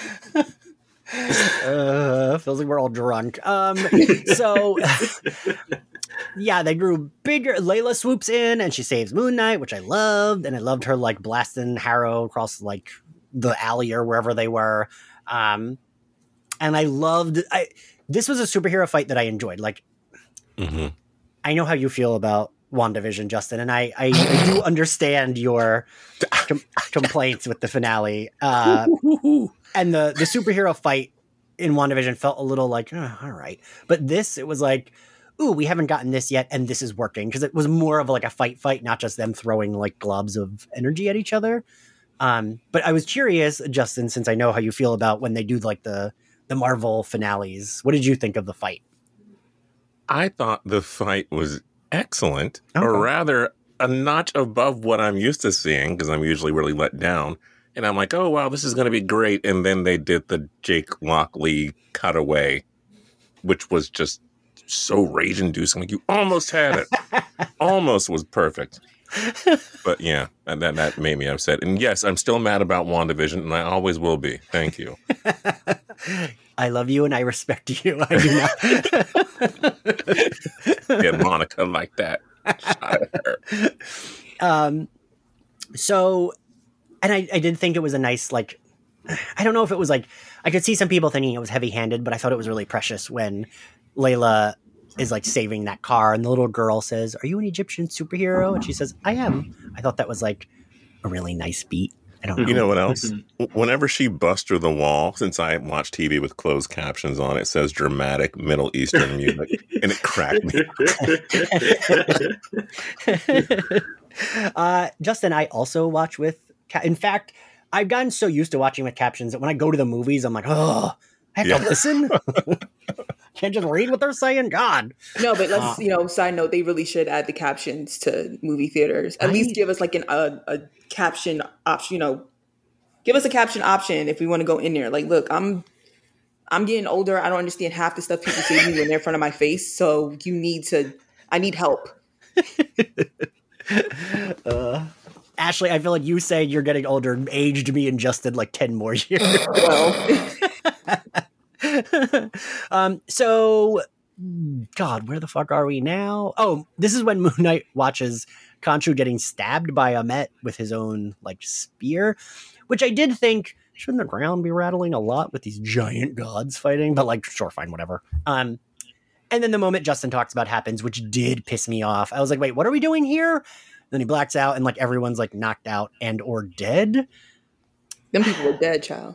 uh, feels like we're all drunk. Um, so. Yeah, they grew bigger. Layla swoops in and she saves Moon Knight, which I loved. And I loved her like blasting Harrow across like the alley or wherever they were. Um, and I loved, I, this was a superhero fight that I enjoyed. Like, mm-hmm. I know how you feel about WandaVision, Justin, and I, I, I do understand your com- complaints with the finale. Uh, and the, the superhero fight in WandaVision felt a little like, oh, all right. But this, it was like, ooh, we haven't gotten this yet, and this is working. Because it was more of like a fight fight, not just them throwing like globs of energy at each other. Um, but I was curious, Justin, since I know how you feel about when they do like the, the Marvel finales. What did you think of the fight? I thought the fight was excellent, okay. or rather a notch above what I'm used to seeing, because I'm usually really let down. And I'm like, oh, wow, this is going to be great. And then they did the Jake Lockley cutaway, which was just so rage-inducing. Like, you almost had it. Almost was perfect. But yeah, and that, that made me upset. And yes, I'm still mad about WandaVision, and I always will be. Thank you. I love you and I respect you. I do not. Get Monica like that. Shot at her. Um, so, and I, I did think it was a nice, like, I don't know if it was like, I could see some people thinking it was heavy-handed, but I thought it was really precious when Layla is like saving that car and the little girl says, are you an Egyptian superhero? And she says, I am. I thought that was like a really nice beat. I don't know. You know what else? Whenever she busts through the wall, since I watch T V with closed captions on, it says dramatic Middle Eastern music, and it cracked me. uh, Justin, I also watch with, ca- in fact, I've gotten so used to watching with captions that when I go to the movies, I'm like, oh, I have yeah. to listen. Can't just read what they're saying. God. No, but let's, uh, you know, side note, they really should add the captions to movie theaters. At I, least give us like an, a, a caption option, you know, give us a caption option if we want to go in there. Like, look, I'm, I'm getting older. I don't understand half the stuff people say to me when they're in front of my face. So you need to, I need help. uh, Ashley, I feel like you saying you're getting older aged me and Justin like ten more years. Well, um, so, God, where the fuck are we now? Oh, this is when Moon Knight watches Khonshu getting stabbed by Ammit with his own, like, spear, which I did think, shouldn't the ground be rattling a lot with these giant gods fighting? But, like, sure, fine, whatever. Um, And then the moment Justin talks about happens, which did piss me off. I was like, wait, what are we doing here? Then he blacks out and like everyone's like knocked out and or dead. Them people are dead, child.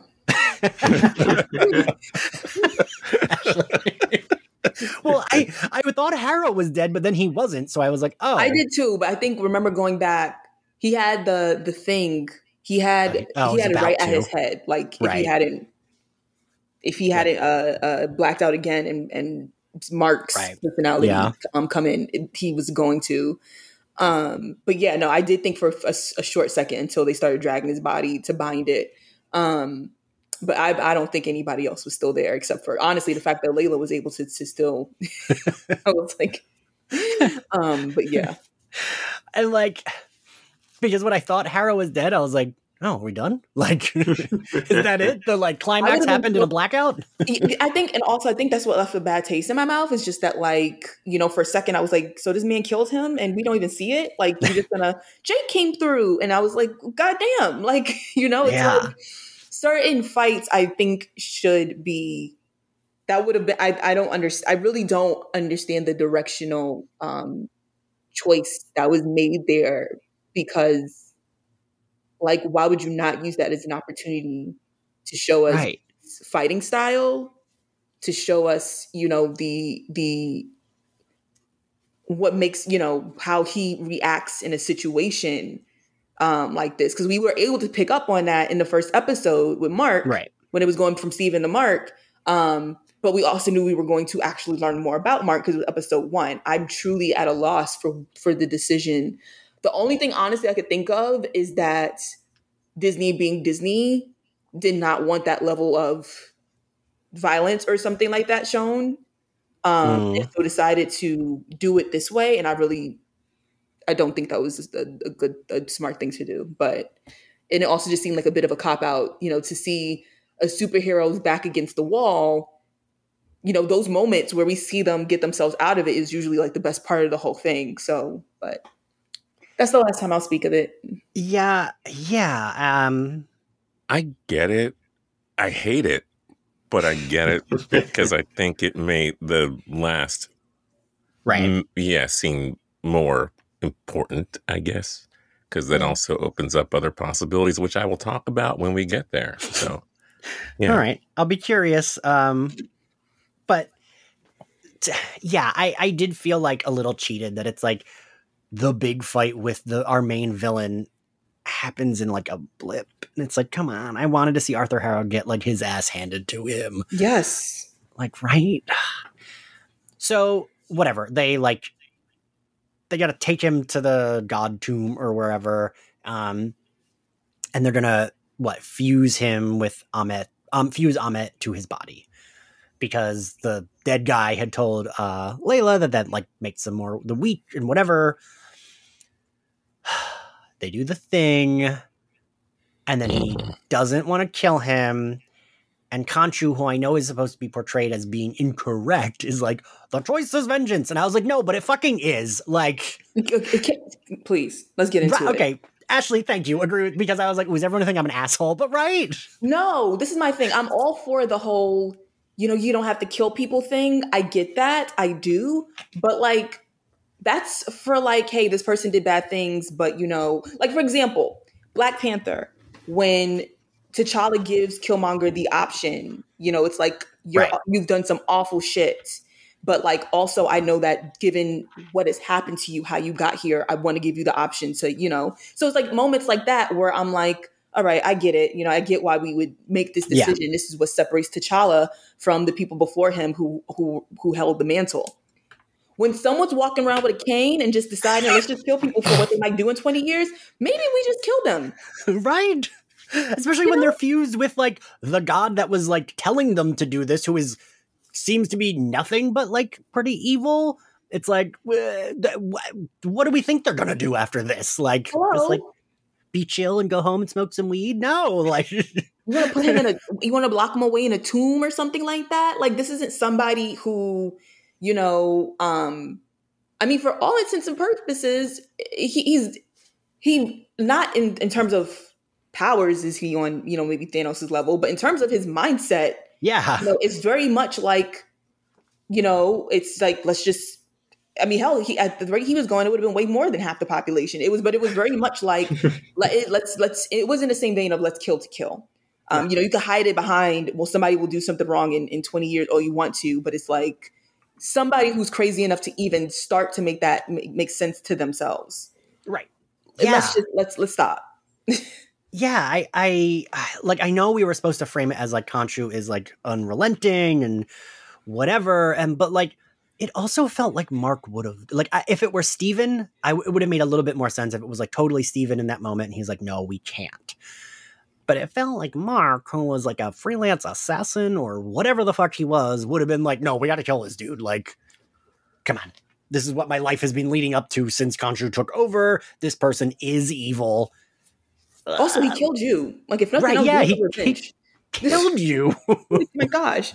Well, I, I thought Harrow was dead, but then he wasn't. So I was like, oh. I did too, but I think, remember going back, he had the the thing, he had Oh, he had it right to. at his head. Like if right. he hadn't, if he hadn't uh, uh, blacked out again and, and Mark's right. personality yeah. um, come in, it, he was going to. Um, but yeah, no, I did think for a, a short second until they started dragging his body to bind it. Um, but I, I don't think anybody else was still there except for, honestly, the fact that Layla was able to, to still, I was like, um, but yeah. And like, because when I thought Harrow was dead, I was like, oh, are we done? Like, is that it? The like climax happened been, in a blackout? I think, and also I think that's what left a bad taste in my mouth is just that, like, you know, for a second I was like, so this man killed him and we don't even see it? Like, you're just gonna, Jake came through and I was like, God damn. Like, you know, it's yeah. like certain fights I think should be, that would have been, I, I don't understand, I really don't understand the directional um, choice that was made there because like, why would you not use that as an opportunity to show us right. fighting style, to show us, you know, the, the, what makes, you know, how he reacts in a situation um, like this. Because we were able to pick up on that in the first episode with Mark, right. when it was going from Steven to Mark. Um, but we also knew we were going to actually learn more about Mark because it was episode one. I'm truly at a loss for, for the decision. The only thing, honestly, I could think of is that Disney, being Disney, did not want that level of violence or something like that shown. Um, mm. And so decided to do it this way. And I really, I don't think that was a, a good, a smart thing to do. But, and it also just seemed like a bit of a cop-out, you know, to see a superhero's back against the wall. You know, those moments where we see them get themselves out of it is usually like the best part of the whole thing. So, but that's the last time I'll speak of it. Yeah, yeah. Um, I get it. I hate it, but I get it because I think it made the last, right? M- yeah, scene more important, I guess, because that mm. also opens up other possibilities, which I will talk about when we get there. So, yeah. All right, I'll be curious. Um, but t- yeah, I I did feel like a little cheated that it's like, the big fight with the our main villain happens in like a blip. And it's like, come on, I wanted to see Arthur Harrow get like his ass handed to him. Yes. Like, right? So whatever. They like, they got to take him to the god tomb or wherever. Um, and they're going to, what, fuse him with Ammit, um, fuse Ammit to his body. Because the dead guy had told uh, Layla that that like makes them more the weak and whatever. They do the thing, and then he doesn't want to kill him. And Khonshu, who I know is supposed to be portrayed as being incorrect, is like, the choice is vengeance. And I was like, no, but it fucking is. Like, please, let's get into right, it. Okay, Ashley, thank you. Agree with, because I was like, was everyone think I'm an asshole? But right. No, this is my thing. I'm all for the whole, you know, you don't have to kill people thing. I get that. I do. But like, that's for like, hey, this person did bad things, but you know, like for example, Black Panther, when T'Challa gives Killmonger the option, you know, it's like, you're, right. you've done some awful shit. But like, also, I know that given what has happened to you, how you got here, I want to give you the option to, you know, so it's like moments like that where I'm like, all right, I get it. You know, I get why we would make this decision. Yeah. This is what separates T'Challa from the people before him who who who held the mantle. When someone's walking around with a cane and just deciding, let's just kill people for what they might do in twenty years, maybe we just kill them. Right. Especially you when know? They're fused with like the god that was like telling them to do this, who is seems to be nothing but like pretty evil. It's like, what do we think they're going to do after this? Like, Hello? just like be chill and go home and smoke some weed? No, like you want to put him in a, you want to block him away in a tomb or something like that? Like, this isn't somebody who, you know, um, I mean, for all intents and purposes, he, he's he not in, in terms of powers is he on, you know, maybe Thanos' level, but in terms of his mindset, yeah, you know, it's very much like you know, it's like, let's just, I mean, hell, he, at the rate he was going, it would have been way more than half the population. It was, but it was very much like, let it, let's, let's, it was in the same vein of let's kill to kill. Um, yeah. You know, you could hide it behind, well, somebody will do something wrong in, in twenty years, or you want to, but it's like somebody who's crazy enough to even start to make that make, make sense to themselves. Right. Yeah. Let's just, let's, let's stop. Yeah, I, I, like, I know we were supposed to frame it as like Khonshu is like unrelenting and whatever. And, but like, it also felt like Mark would have, like, I, if it were Steven, I w- it would have made a little bit more sense if it was like totally Steven in that moment. And he's like, no, we can't. But it felt like Mark, who was like a freelance assassin or whatever the fuck he was, would have been like, no, we got to kill this dude. Like, come on. This is what my life has been leading up to since Khonshu took over. This person is evil. Also, he killed you. Like, if nothing right, else, yeah, he, he, he killed you. Oh my gosh.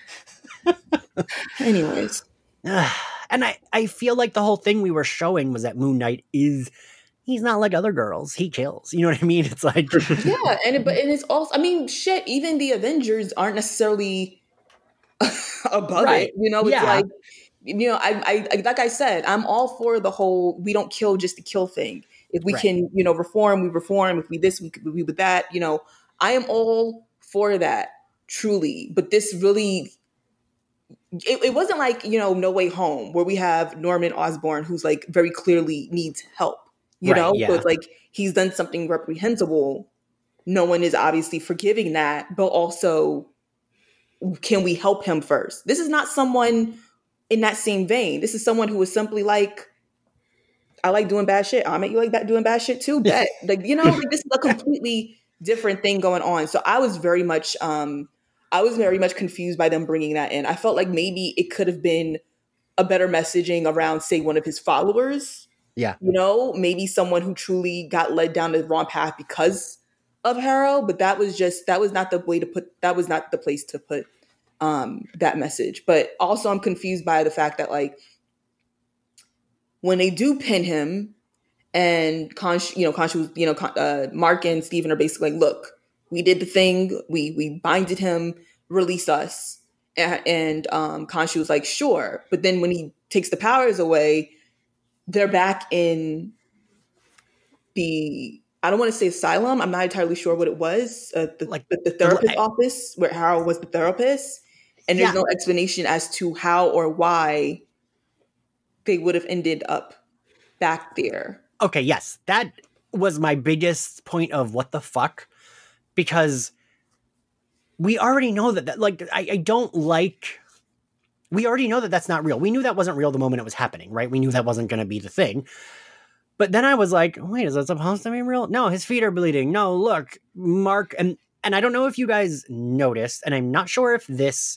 Anyways. And I, I feel like the whole thing we were showing was that Moon Knight is, he's not like other girls. He kills. You know what I mean? It's like... yeah, and it, but and it's also, I mean, shit, even the Avengers aren't necessarily above right. it. You know, it's yeah. like, you know, I, I, like I said, I'm all for the whole, we don't kill just to kill thing. If we right. can, you know, reform, we reform. If we this, we we with that. You know, I am all for that, truly. But this really, it, it wasn't like, you know, No Way Home, where we have Norman Osborn, who's like very clearly needs help. You right, know, yeah. So it's like he's done something reprehensible. No one is obviously forgiving that, but also, can we help him first? This is not someone in that same vein. This is someone who is simply like, I like doing bad shit. I'll make you like that doing bad shit too. Bet. Like, you know, like this is a completely different thing going on. So I was very much, um, I was very much confused by them bringing that in. I felt like maybe it could have been a better messaging around, say, one of his followers. Yeah. You know, maybe someone who truly got led down the wrong path because of Harrow. But that was just, that was not the way to put, that was not the place to put um, that message. But also I'm confused by the fact that, like, when they do pin him, and Khonshu, you know, Khonshu, you know, uh, Mark and Steven are basically like, look, we did the thing, we we binded him, release us. And, and um, Khonshu was like, sure. But then when he takes the powers away, they're back in the, I don't want to say asylum, I'm not entirely sure what it was, uh, the, like the, the therapist the, office, where Harrow was the therapist. And there's yeah. no explanation as to how or why they would have ended up back there. Okay, yes. That was my biggest point of what the fuck. Because we already know that, that like, I, I don't like... We already know that that's not real. We knew that wasn't real the moment it was happening, right? We knew that wasn't going to be the thing. But then I was like, wait, is that supposed to be real? No, his feet are bleeding. No, look, Mark... And, and I don't know if you guys noticed, and I'm not sure if this...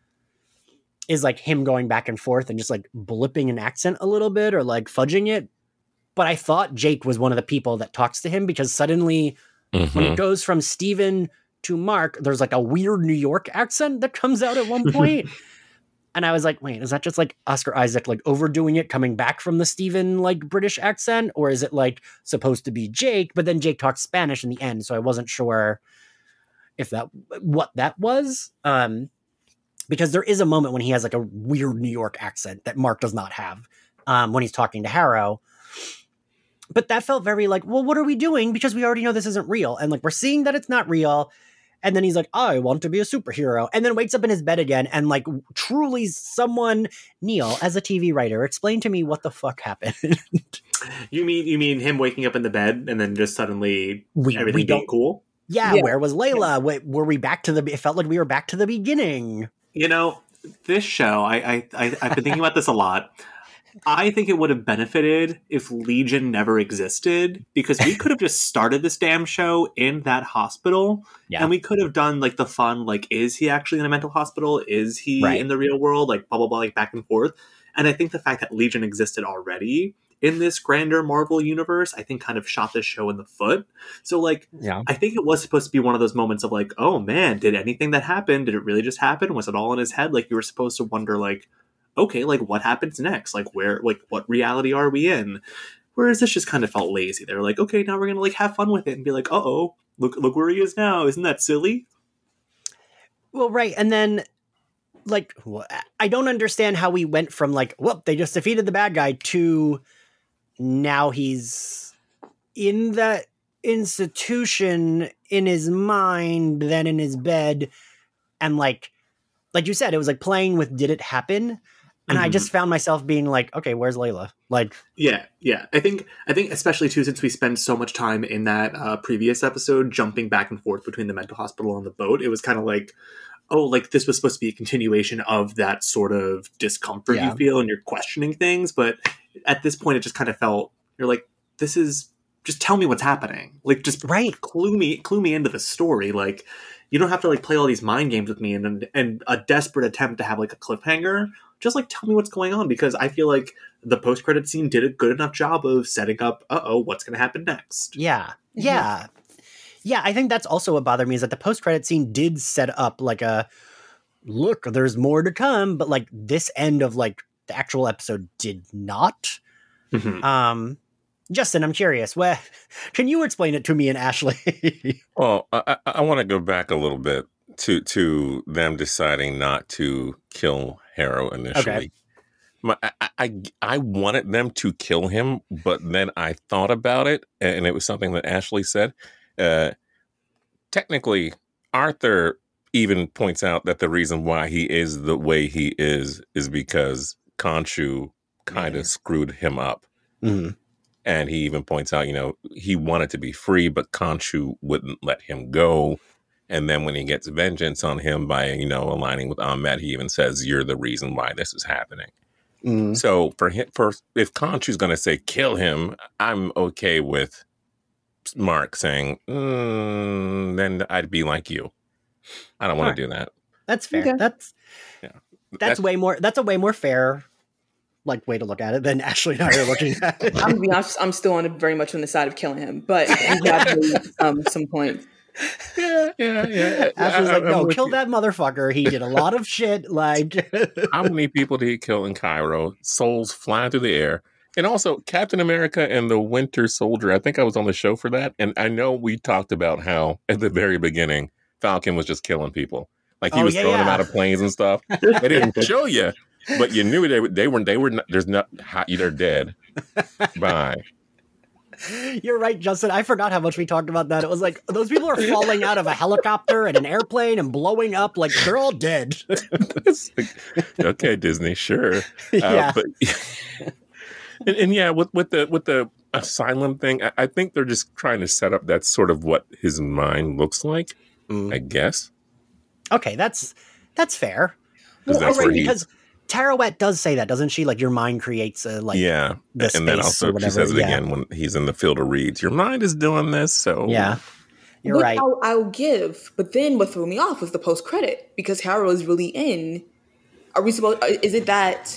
is like him going back and forth and just like blipping an accent a little bit or like fudging it. But I thought Jake was one of the people that talks to him, because suddenly mm-hmm. when it goes from Steven to Mark, there's like a weird New York accent that comes out at one point. And I was like, wait, is that just like Oscar Isaac, like overdoing it, coming back from the Steven like British accent? Or is it like supposed to be Jake, but then Jake talks Spanish in the end. So I wasn't sure if that, what that was. Um, Because there is a moment when he has like a weird New York accent that Mark does not have um, when he's talking to Harrow. But that felt very like, well, what are we doing? Because we already know this isn't real. And like, we're seeing that it's not real. And then he's like, I want to be a superhero. And then wakes up in his bed again. And like, truly someone, Neil, as a T V writer, explain to me what the fuck happened. You mean, you mean him waking up in the bed and then just suddenly we, everything we being cool? Yeah, yeah. Where was Layla? Yeah. Wait, were we back to the, it felt like we were back to the beginning. You know, this show, I, I, I, I've been thinking about this a lot. I think it would have benefited if Legion never existed, because we could have just started this damn show in that hospital. Yeah. And we could have done like the fun, like, is he actually in a mental hospital? Is he right. in the real world? Like, blah, blah, blah, like back and forth. And I think the fact that Legion existed already in this grander Marvel universe, I think kind of shot this show in the foot. So like, yeah. I think it was supposed to be one of those moments of like, oh man, did anything that happened, did it really just happen? Was it all in his head? Like, you were supposed to wonder like, okay, like what happens next? Like where, like what reality are we in? Whereas this just kind of felt lazy. They were like, okay, now we're going to like have fun with it and be like, uh-oh, look, look where he is now. Isn't that silly? Well, right. And then like, I don't understand how we went from like, whoop, they just defeated the bad guy to now he's in the institution in his mind, then in his bed. And like, like you said, it was like playing with, did it happen? And mm-hmm. I just found myself being like, okay, where's Layla? Like, yeah, yeah. I think, I think especially too, since we spend so much time in that uh, previous episode, jumping back and forth between the mental hospital and the boat, it was kind of like, oh, like this was supposed to be a continuation of that sort of discomfort yeah. you feel and you're questioning things. But at this point, it just kind of felt, you're like, this is, just tell me what's happening. Like, just right. clue me, clue me into the story. Like, you don't have to like play all these mind games with me and, and, and a desperate attempt to have like a cliffhanger. Just like tell me what's going on, because I feel like the post-credit scene did a good enough job of setting up, uh-oh, what's going to happen next? Yeah. Mm-hmm. Yeah. Yeah, I think that's also what bothered me, is that the post-credit scene did set up like a, look, there's more to come, but like this end of like the actual episode did not. Mm-hmm. Um, Justin, I'm curious, where can you explain it to me and Ashley? Well, I, I want to go back a little bit to to them deciding not to kill Harrow initially. Okay. My, I, I I wanted them to kill him, but then I thought about it, and it was something that Ashley said. Uh, technically, Arthur even points out that the reason why he is the way he is is because Khonshu kind of screwed him up. Mm-hmm. And he even points out, you know, he wanted to be free, but Khonshu wouldn't let him go. And then when he gets vengeance on him by, you know, aligning with Ahmed, he even says, you're the reason why this is happening. Mm-hmm. So for him, for if Khonshu's going to say kill him, I'm okay with Mark saying, mm, then I'd be like you. I don't want right. to do that. That's fair. Okay. That's yeah. That's, that's way more. That's a way more fair, like, way to look at it than Ashley and I are looking at it. I'm gonna be honest, I'm still on a, very much on the side of killing him, but you have um, some point. Yeah, yeah, yeah. Ashley's I, like, no, I'm kill you. that motherfucker. He did a lot of shit. Like, how many people did he kill in Cairo? Souls flying through the air. And also, Captain America and the Winter Soldier. I think I was on the show for that, and I know we talked about how at the very beginning Falcon was just killing people. Like he oh, was yeah, throwing yeah. them out of planes and stuff. They didn't show you, but you knew they were. They were. They were. Not, there's not. They're dead. Bye. You're right, Justin. I forgot how much we talked about that. It was like those people are falling out of a helicopter and an airplane and blowing up. Like they're all dead. like, okay, Disney, sure. Yeah. Uh, but, and, and yeah, with with the with the asylum thing, I, I think they're just trying to set up that's sort of what his mind looks like. Mm. I guess. Okay, that's that's fair. Well, that's right, where because Tarouette does say that, doesn't she? Like your mind creates a like yeah, the and then also she says it yeah. again when he's in the field of reeds. Your mind is doing this, so yeah, you're Which right. I'll, I'll give, but then what threw me off was the post credit because Harrow is really in. Are we supposed? Is it that?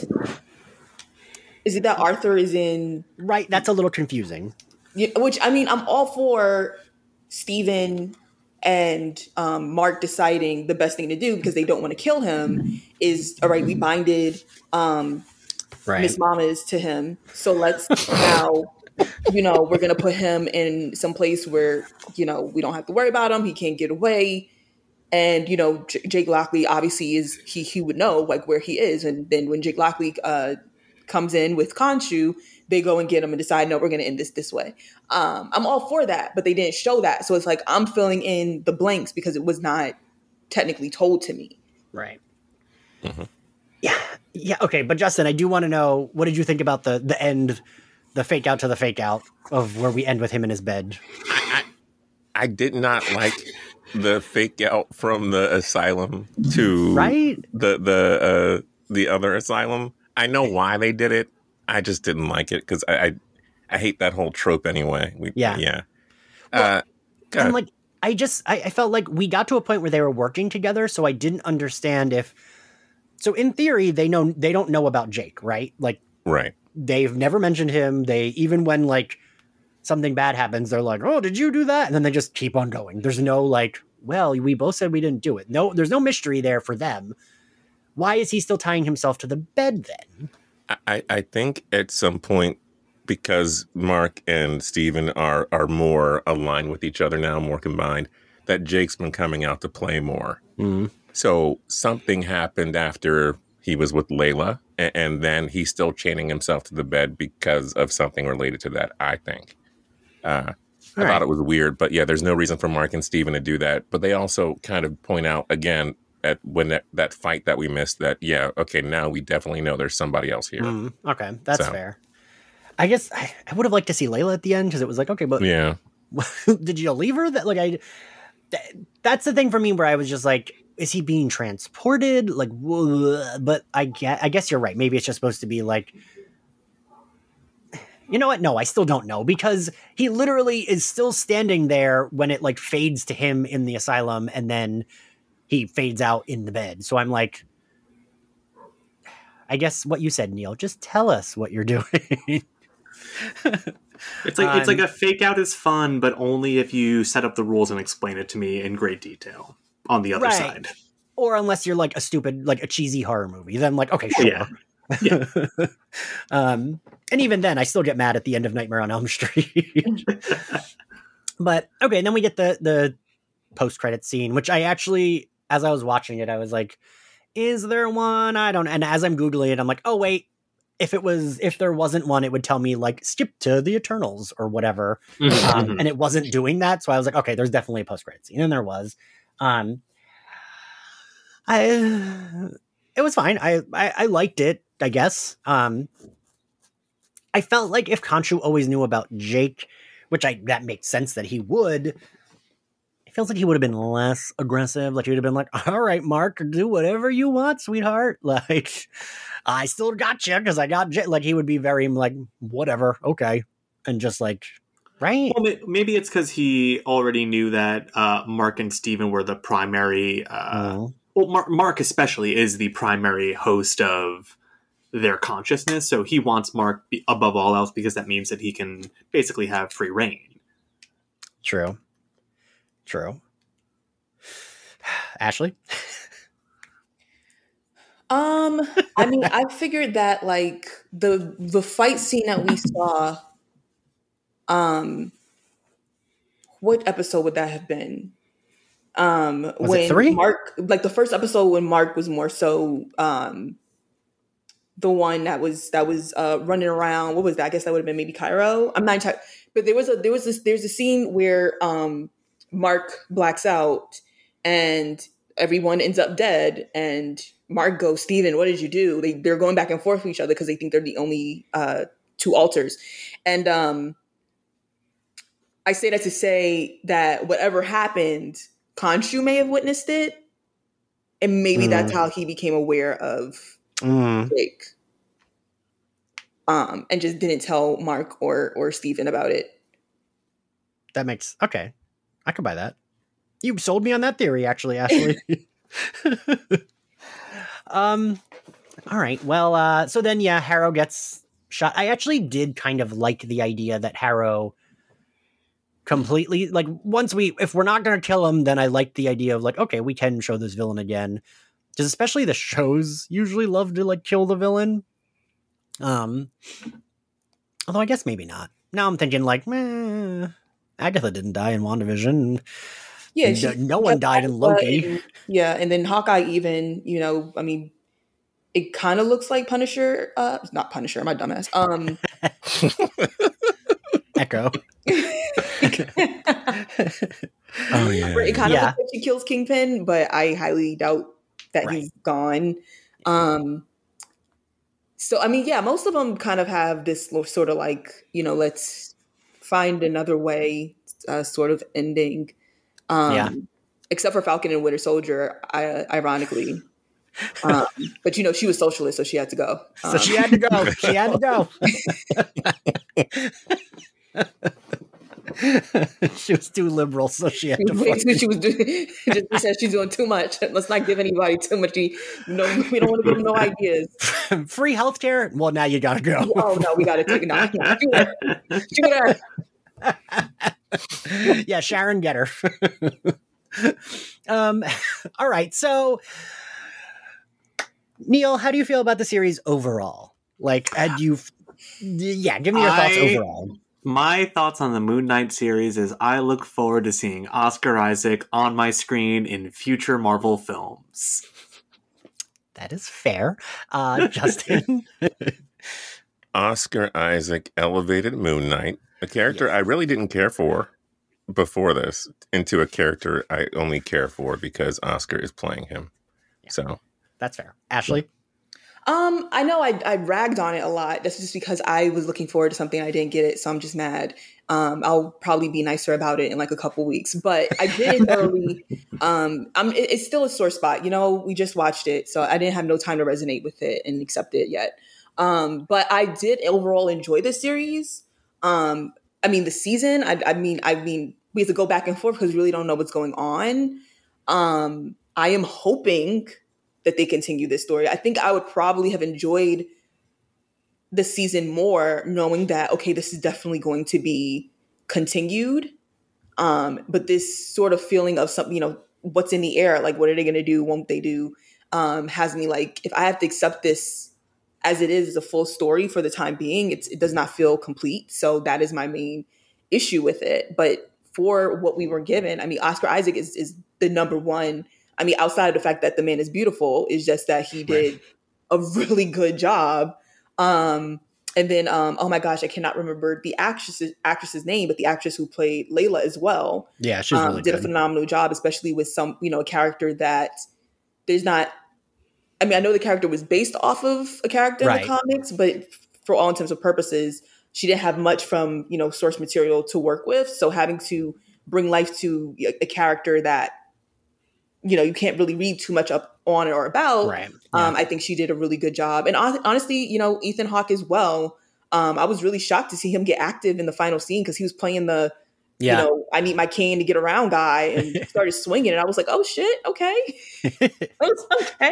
Is it that Arthur is in? Right, that's a little confusing. Yeah, which I mean, I'm all for Stephen and um, Mark deciding the best thing to do because they don't want to kill him is, all right, we binded um, right. Miss Mamas to him. So let's now, you know, we're going to put him in some place where, you know, we don't have to worry about him. He can't get away. And, you know, J- Jake Lockley obviously is, he he would know like where he is. And then when Jake Lockley uh, comes in with Khonshu, they go and get him and decide, no, we're going to end this this way. Um, I'm all for that, but they didn't show that. So it's like I'm filling in the blanks because it was not technically told to me. Right. Mm-hmm. Yeah. Yeah. Okay. But Justin, I do want to know, what did you think about the, the end, the fake out to the fake out of where we end with him in his bed? I, I, I did not like the fake out from the asylum to right? the, the, uh, the other asylum. I know why they did it. I just didn't like it because I, I I hate that whole trope anyway. We, yeah. Yeah. Well, uh, and like, I just, I, I felt like we got to a point where they were working together. So I didn't understand if, so in theory, they know, they don't know about Jake, right? Like, right. They've never mentioned him. They, even when like something bad happens, they're like, oh, did you do that? And then they just keep on going. There's no like, well, we both said we didn't do it. No, there's no mystery there for them. Why is he still tying himself to the bed then? I, I think at some point, because Mark and Steven are are more aligned with each other now, more combined, that Jake's been coming out to play more. Mm-hmm. So something happened after he was with Layla, and, and then he's still chaining himself to the bed because of something related to that, I think. Uh, I All thought right. it was weird, but yeah, there's no reason for Mark and Steven to do that. But they also kind of point out again at when that, that fight that we missed that, yeah, okay, now we definitely know there's somebody else here. Mm, okay, that's So. fair. I guess I, I would have liked to see Layla at the end because it was like, okay, but Yeah. did you leave her? That like I, that, that's the thing for me where I was just like, is he being transported? Like, whoa, but I get, I guess you're right. Maybe it's just supposed to be like, you know what? No, I still don't know because he literally is still standing there when it like fades to him in the asylum and then he fades out in the bed. So I'm like, I guess what you said, Neil, just tell us what you're doing. It's like Um, it's like a fake out is fun, but only if you set up the rules and explain it to me in great detail on the other Right. side. Or unless you're like a stupid, like a cheesy horror movie, then I'm like, okay, sure. Yeah. Yeah. um, and even then, I still get mad at the end of Nightmare on Elm Street. But okay, and then we get the the post credit scene, which I actually, as I was watching it, I was like, "Is there one? I don't." And as I'm googling it, I'm like, "Oh wait, if it was, if there wasn't one, it would tell me like skip to the Eternals or whatever." Um, and it wasn't doing that, so I was like, "Okay, there's definitely a post credit scene," and there was. Um, I it was fine. I, I I liked it, I guess. Um, I felt like if Khonshu always knew about Jake, which I that makes sense that he would. It feels like he would have been less aggressive. Like he would have been like, "All right, Mark, do whatever you want, sweetheart." Like, I still got you because I got Jake. Like he would be very like, "Whatever, okay," and just like, right? Well, may- maybe it's because he already knew that uh, Mark and Steven were the primary. Uh, Oh. Well, Mar- Mark especially is the primary host of their consciousness, so he wants Mark be- above all else because that means that he can basically have free reign. True. True. Ashley? Um, I mean, I figured that like the the fight scene that we saw, um, what episode would that have been? Um, Was when it three? Mark, like the first episode when Mark was more so, um, the one that was that was uh running around. What was that? I guess that would have been maybe Cairo. I'm not entirely, but there was a there was this there's a scene where um Mark blacks out and everyone ends up dead and Mark goes, "Steven, what did you do?" They they're going back and forth with each other because they think they're the only uh two alters. And um I say that to say that whatever happened, Khonshu may have witnessed it. And maybe Mm. that's how he became aware of Mm, Jake. Um, and just didn't tell Mark or or Steven about it. that makes okay. I could buy that. You sold me on that theory, actually, Ashley. um, all right. Well, uh, so then, yeah, Harrow gets shot. I actually did kind of like the idea that Harrow completely, like, once we, if we're not going to kill him, then I like the idea of, like, okay, we can show this villain again. Because especially the shows usually love to, like, kill the villain. Um, although I guess maybe not. Now I'm thinking, like, meh, Agatha didn't die in WandaVision. Yeah, No- she- no one died in Loki. And- yeah, and then Hawkeye even, you know, I mean, it kind of looks like Punisher. Uh, not Punisher, my dumbass. Um, Echo. Oh yeah. it kind of Yeah. looks like she kills Kingpin, but I highly doubt that Right. he's gone. Um, so I mean, yeah, most of them kind of have this lo- sort of like, you know, let's find another way, uh, sort of ending. Um, Yeah. Except for Falcon and Winter Soldier, I, ironically. Um, but you know, she was socialist, so she had to go. So Um, she had to go. She had to go. She was too liberal, so she had to. Basically, she was doing. Just said she's doing too much. Let's not give anybody too much. We, no, we don't want to give them no ideas. Free healthcare. Well, now you gotta go. Oh no, we got to take it now. Shoot her. Shoot her. Yeah, Sharon, get her. um. All right. So, Neil, how do you feel about the series overall? Like, had you? Yeah, give me your thoughts I- overall. My thoughts on the Moon Knight series is I look forward to seeing Oscar Isaac on my screen in future Marvel films. That is fair. Uh, Justin? Oscar Isaac elevated Moon Knight, a character I really didn't care for before this, into a character I only care for because Oscar is playing him. Yeah. So that's fair. Ashley? Um, I know I, I ragged on it a lot. That's just because I was looking forward to something. I didn't get it, so I'm just mad. Um, I'll probably be nicer about it in like a couple weeks. But I did thoroughly. Um, I'm, it, it's still a sore spot. You know, we just watched it, so I didn't have no time to resonate with it and accept it yet. Um, but I did overall enjoy the series. Um, I mean, the season. I, I mean, I mean, we have to go back and forth because we really don't know what's going on. Um, I am hoping that they continue this story. I think I would probably have enjoyed the season more knowing that, okay, this is definitely going to be continued. Um, but this sort of feeling of something, you know, what's in the air, like, what are they going to do? Won't they do? Um, has me like, if I have to accept this as it is, a full story for the time being, it's, it does not feel complete. So that is my main issue with it. But for what we were given, I mean, Oscar Isaac is, is the number one. I mean, outside of the fact that the man is beautiful, is just that he did a really good job. Um, and then, um, oh my gosh, I cannot remember the actress's, actress's name, but the actress who played Layla as well. Yeah, she's um, really did good. a phenomenal job, especially with some, you know, a character that there's not. I mean, I know the character was based off of a character Right. in the comics, but for all intents and purposes, she didn't have much from, you know, source material to work with. So having to bring life to a, a character that, you know, you can't really read too much up on or about. Right. Yeah. Um, I think she did a really good job. And hon- honestly, you know, Ethan Hawke as well. Um, I was really shocked to see him get active in the final scene because he was playing the, Yeah. you know, I need my cane to get around guy and started swinging. And I was like, oh shit, okay. It's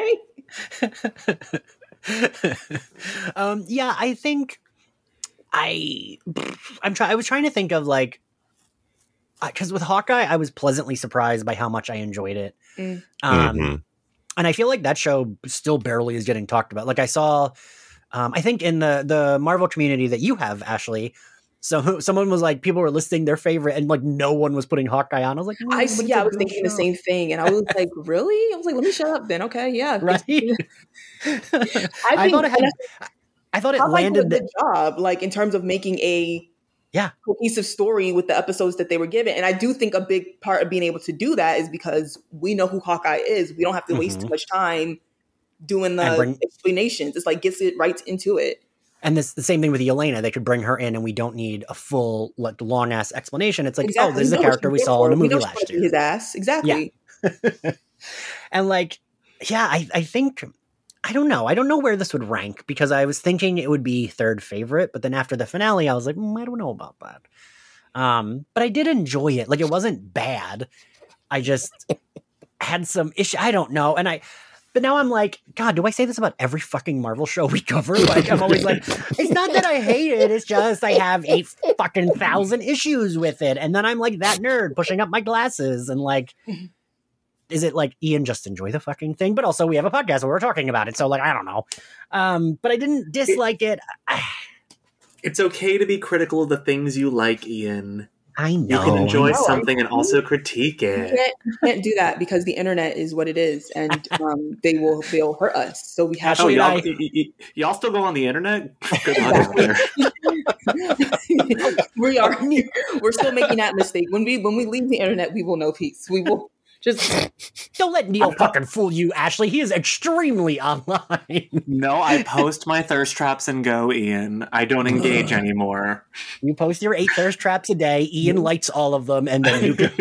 okay. um, yeah, I think I, I'm trying, I was trying to think of like, because with Hawkeye, I was pleasantly surprised by how much I enjoyed it. Mm. Um, Mm-hmm. And I feel like that show still barely is getting talked about. Like I saw, um, I think in the, the Marvel community that you have, Ashley, so someone was like, people were listing their favorite and like no one was putting Hawkeye on. I was like, I, "Mm, but yeah, it's a I was good thinking the show." same thing. And I was like, really? I was like, let me shut up then. Okay, yeah. Right? I, I, think thought it had, I thought it Hawkeye did a landed the, good job, like in terms of making a yeah. cohesive story with the episodes that they were given. And I do think a big part of being able to do that is because we know who Hawkeye is. We don't have to waste Mhm. too much time doing And the bring- explanations. It's like gets it right into it. And this the same thing with Yelena. They could bring her in, and we don't need a full, like, long ass explanation. It's like, oh, this is We a know what character she's we there saw in for. a We movie know she's last gonna beat year. his ass. Exactly. And like, yeah, I, I think I don't know. I don't know where this would rank because I was thinking it would be third favorite, but then after the finale, I was like, mm, I don't know about that. Um, but I did enjoy it. Like, it wasn't bad. I just had some issue. I don't know, and I. But now I'm like, God, do I say this about every fucking Marvel show we cover? Like, I'm always like, it's not that I hate it. It's just I have eight fucking thousand issues with it. And then I'm like that nerd pushing up my glasses. And like, is it like, Ian, just enjoy the fucking thing? But also we have a podcast where we're talking about it. So like, I don't know. Um, but I didn't dislike it. It's okay to be critical of the things you like, Ian. I know. You can enjoy I know. something and also critique You it. can't, you can't do that because the internet is what it is, and um, they will they'll hurt us. So we have Oh, Actually, to. y'all, I- y- y- y- y'all still go on the internet? Good luck out there. we are. We're still making that mistake. When we when we leave the internet, we will know peace. We will just. Don't let Neil fucking fool you, Ashley. He is extremely online. No, I post my thirst traps and go, Ian. I don't engage anymore. You post your eight thirst traps a day. Ian lights all of them, and then you go.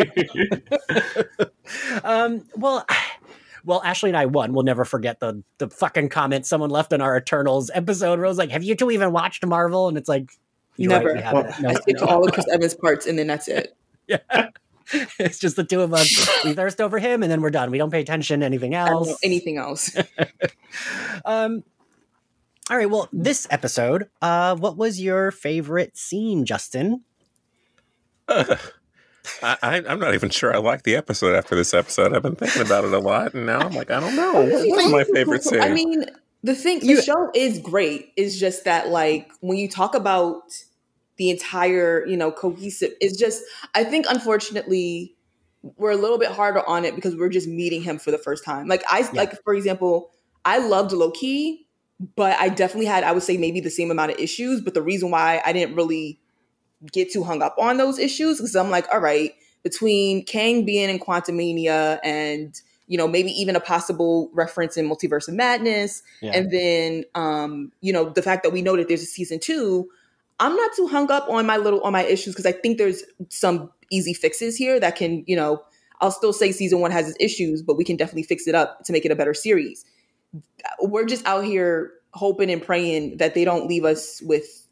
um, well, well, Ashley and I won. We'll never forget the the fucking comment someone left in our Eternals episode where I was like, "Have you two even watched Marvel?" And it's like, "You're right, Never. we haven't." No, I stick to no. all of Chris Evans parts, and then that's it. Yeah. It's just the two of us. We thirst over him, and then we're done. We don't pay attention to anything I don't know else. anything else. Um. All right. Well, this episode, uh, what was your favorite scene, Justin? Uh, I, I, I'm not even sure I like the episode after this episode. I've been thinking about it a lot, and now I'm like, I don't know. What's my favorite scene? I mean, the thing, the You- show is great. It's just that, like, when you talk about the entire, you know, cohesive. It's just, I think, unfortunately, we're a little bit harder on it because we're just meeting him for the first time. Like I, yeah. like for example, I loved Loki, but I definitely had, I would say, maybe the same amount of issues. But the reason why I didn't really get too hung up on those issues because I'm like, all right, between Kang being in Quantumania and, you know, maybe even a possible reference in Multiverse of Madness, yeah. and then, um, you know, the fact that we know that there's a season two. I'm not too hung up on my little on my issues because I think there's some easy fixes here that can, you know, I'll still say season one has its issues, but we can definitely fix it up to make it a better series. We're just out here hoping and praying that they don't leave us with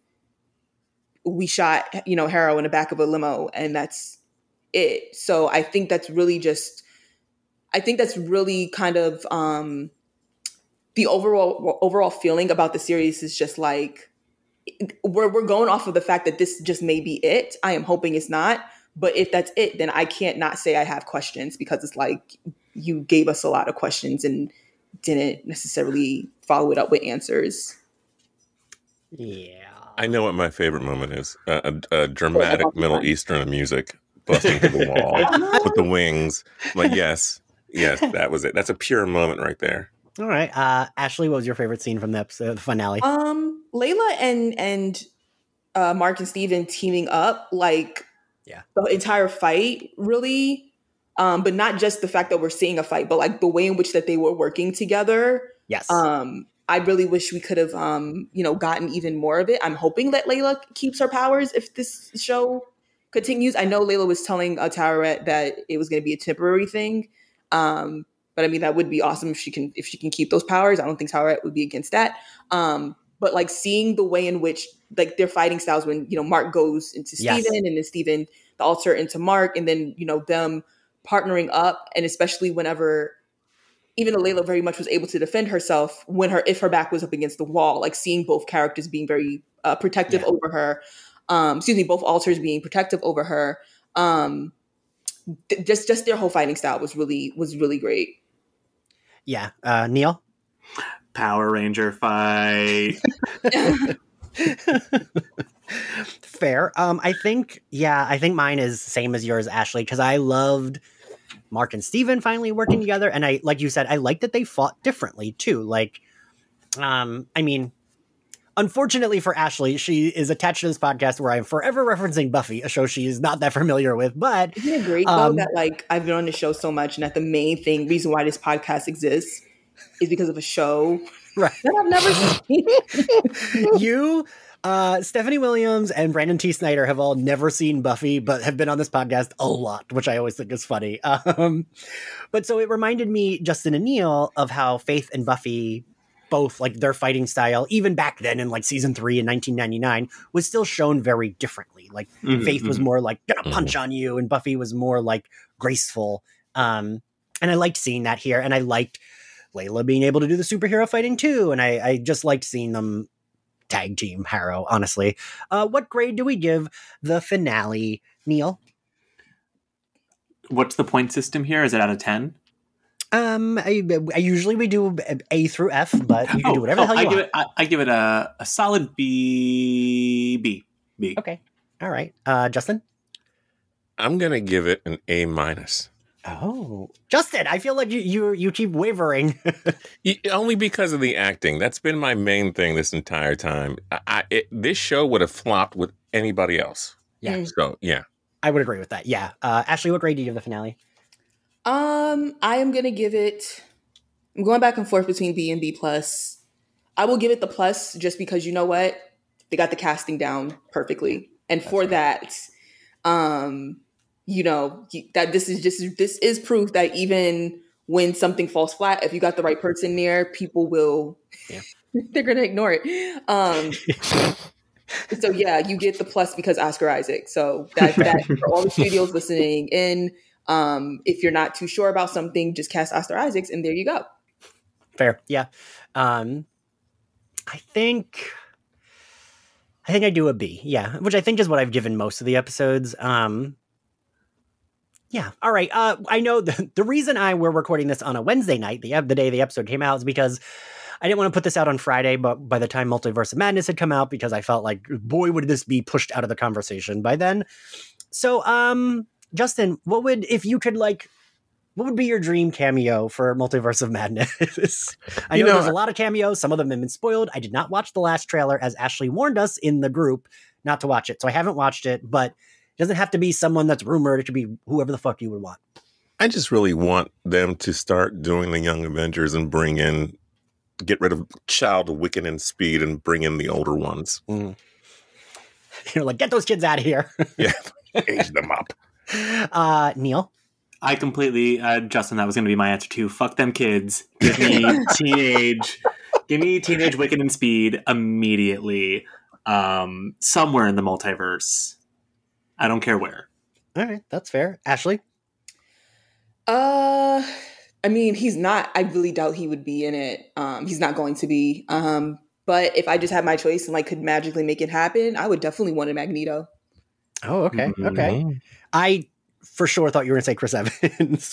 we shot, you know, Harrow in the back of a limo and that's it. So I think that's really just, I think that's really kind of um, the overall overall feeling about the series is just like, We're we're going off of the fact that this just may be it. I am hoping it's not. But if that's it, then I can't not say I have questions because it's like you gave us a lot of questions and didn't necessarily follow it up with answers. Yeah. I know what my favorite moment is. Uh, a, a dramatic oh, Middle Eastern music busting through the wall with the wings. Like, yes, yes, that was it. That's a pure moment right there. All right. Uh, Ashley, what was your favorite scene from the episode, the finale? Um, Layla and and uh, Mark and Steven teaming up, like yeah. the entire fight, really. Um, but not just the fact that we're seeing a fight, but like the way in which that they were working together. Yes. Um, I really wish we could have, um, you know, gotten even more of it. I'm hoping that Layla keeps her powers if this show continues. I know Layla was telling uh, Tararet that it was going to be a temporary thing. Um, But I mean, that would be awesome if she can if she can keep those powers. I don't think Tararet would be against that. Um, but like seeing the way in which like their fighting styles when, you know, Mark goes into Steven yes. and then Steven, the alter into Mark, and then, you know, them partnering up. And especially whenever even though Layla very much was able to defend herself when her if her back was up against the wall, like seeing both characters being very uh, protective yeah. over her. Um, excuse me, both alters being protective over her. Um, th- just just their whole fighting style was really was really great. Yeah. Uh, Neil? Power Ranger fight. Fair. Um, I think, yeah, I think mine is same as yours, Ashley, because I loved Mark and Steven finally working together. And I, like you said, I like that they fought differently too. Like, um, I mean, unfortunately for Ashley, she is attached to this podcast where I'm forever referencing Buffy, a show she is not that familiar with. But isn't it great um, though that like I've been on the show so much, and that the main thing reason why this podcast exists is because of a show right. that I've never seen. You, uh, Stephanie Williams, and Brandon T. Snyder have all never seen Buffy, but have been on this podcast a lot, which I always think is funny. Um, but so it reminded me, Justin and Neil, of how Faith and Buffy both, like their fighting style, even back then in like season three in nineteen ninety-nine, was still shown very differently. Like mm-hmm, Faith was more like gonna punch mm-hmm. on you, and Buffy was more like graceful. Um, and I liked seeing that here, and I liked Layla being able to do the superhero fighting too. And I, I just liked seeing them tag team Harrow, honestly. Uh, what grade do we give the finale, Neil? What's the point system here? Is it out of ten? Um, I, I usually we do A through F, but you can oh, do whatever oh, the hell you I want. Give it, I, I give it a, a solid B. B. B. Okay. All right. Uh, Justin? I'm going to give it an A minus. Oh, Justin, I feel like you you, you keep wavering. Only because of the acting. That's been my main thing this entire time. I, I, it, this show would have flopped with anybody else. Yeah. So, yeah. I would agree with that. Yeah. Uh, Ashley, what grade do you give the finale? Um, I am going to give it, I'm going back and forth between B and B plus. I will give it the plus just because, you know what? They got the casting down perfectly. And That's for right. that, um, you know, that this is just, this is proof that even when something falls flat, if you got the right person there, people will, yeah. they're going to ignore it. Um, so yeah, you get the plus because Oscar Isaac. So that, that for all the studios listening in, um, if you're not too sure about something, just cast Oscar Isaacs and there you go. Fair. Yeah. Um, I think, I think I do a B. Yeah. Which I think is what I've given most of the episodes. Um, Yeah. All right. Uh, I know the, the reason I we're recording this on a Wednesday night, the the day the episode came out, is because I didn't want to put this out on Friday, but by the time Multiverse of Madness had come out, because I felt like, boy, would this be pushed out of the conversation by then. So, um, Justin, what would, if you could like, what would be your dream cameo for Multiverse of Madness? I know, You know, there's a lot of cameos. Some of them have been spoiled. I did not watch the last trailer, as Ashley warned us in the group not to watch it. So I haven't watched it, but it doesn't have to be someone that's rumored. It could be whoever the fuck you would want. I just really want them to start doing the Young Avengers and bring in, get rid of Child, Wiccan, and Speed and bring in the older ones. Mm. You're like, get those kids out of here. Yeah, age them up. Uh, Neil? I completely, uh, Justin, that was going to be my answer too. Fuck them kids. Give me teenage, give me teenage Wiccan and Speed immediately, um, somewhere in the multiverse. I don't care where. All right, that's fair. Ashley? Uh, I mean, he's not. I really doubt he would be in it. Um, he's not going to be. Um, but if I just had my choice and like could magically make it happen, I would definitely want a Magneto. Oh, okay, Mm-hmm. okay. I for sure thought you were going to say Chris Evans.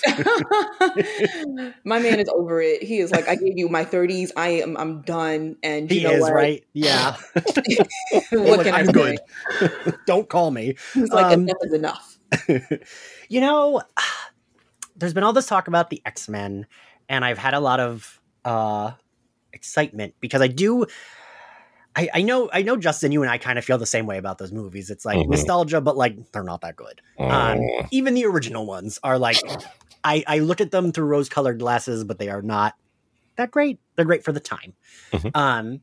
My man is over it. He is like, I gave you my thirties. I am. I'm done. And you He know is, what? right? Yeah. What can I I'm say? good. Don't call me. He's like, Um, enough is enough. You know, there's been all this talk about the X-Men, and I've had a lot of uh, excitement because I do. I, I know, I know, Justin, you and I kind of feel the same way about those movies. It's like Mhm. nostalgia, but like they're not that good. Um, Oh. even the original ones are like, I, I look at them through rose-colored glasses, but they are not that great. They're great for the time. Mhm. Um,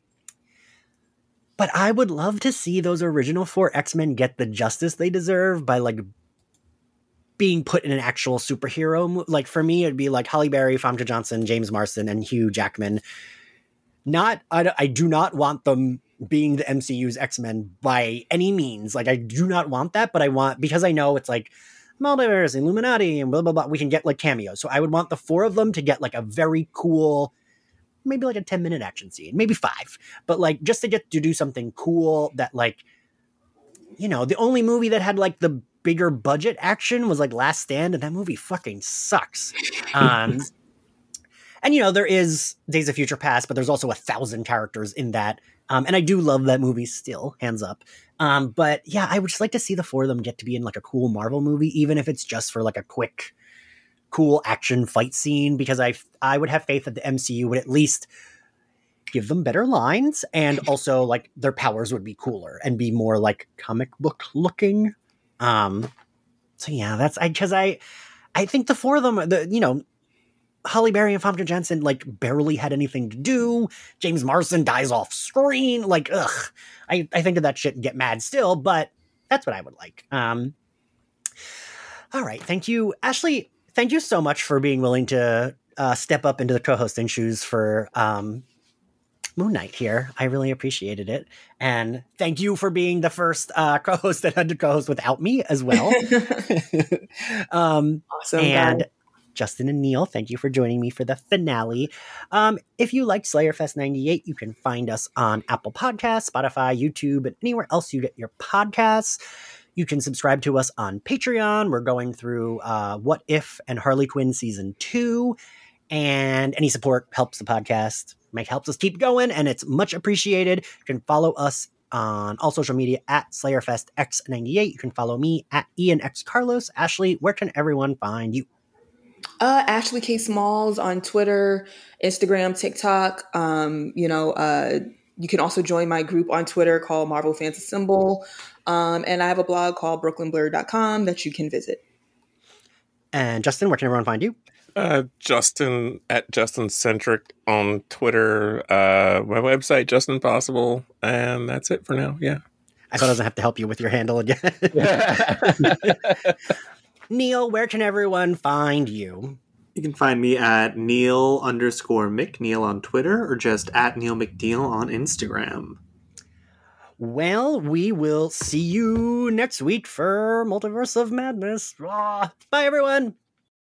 but I would love to see those original four X-Men get the justice they deserve by like being put in an actual superhero movie. Like for me, it'd be like Halle Berry, Famke Johnson, James Marsden, and Hugh Jackman. Not, I, I do not want them being the M C U's X-Men by any means. Like I do not want that, but I want, because I know it's like multiverse, Illuminati, and blah, blah, blah. We can get like cameos. So I would want the four of them to get like a very cool, maybe like a ten minute action scene, maybe five, but like just to get to do something cool that like, you know, the only movie that had like the bigger budget action was like Last Stand, and that movie fucking sucks. Um, and you know, there is Days of Future Past, but there's also a thousand characters in that. Um, and I do love that movie still, hands up. Um, but yeah, I would just like to see the four of them get to be in like a cool Marvel movie, even if it's just for like a quick, cool action fight scene, because I, I would have faith that the M C U would at least give them better lines, and also like their powers would be cooler and be more like comic book looking. Um, so yeah, that's I because I, I think the four of them, the you know, Halle Berry and Famke Janssen like barely had anything to do. James Marsden dies off screen. Like, ugh, I I think of that shit and get mad still, but that's what I would like. Um, all right, thank you, Ashley. Thank you so much for being willing to uh, step up into the co-hosting shoes for um. Moon Knight here. I really appreciated it. And thank you for being the first uh, co-host that had to co-host without me as well. um, Awesome. and guys. Justin and Neil, thank you for joining me for the finale. Um, if you like Slayerfest ninety-eight, you can find us on Apple Podcasts, Spotify, YouTube, and anywhere else you get your podcasts. You can subscribe to us on Patreon. We're going through uh, What If and Harley Quinn Season two. And any support helps the podcast, make helps us keep going, and it's much appreciated. You can follow us on all social media at Slayerfest X ninety-eight. You can follow me at Ian X Carlos. Ashley, where can everyone find you? Uh, Ashley K. Smalls on Twitter, Instagram, TikTok. Um, you know, uh, you can also join my group on Twitter called Marvel Fans Assemble. Um, and I have a blog called brooklyn blur dot com that you can visit. And Justin, where can everyone find you? Uh, Justin at Justin Centric on Twitter, uh, my website, Justin Possible, and that's it for now. Yeah. I thought I was going to have to help you with your handle again. Neil, where can everyone find you? You can find me at Neil underscore McNeil on Twitter, or just at Neil McNeil on Instagram. Well, we will see you next week for Multiverse of Madness. Ah, bye, everyone.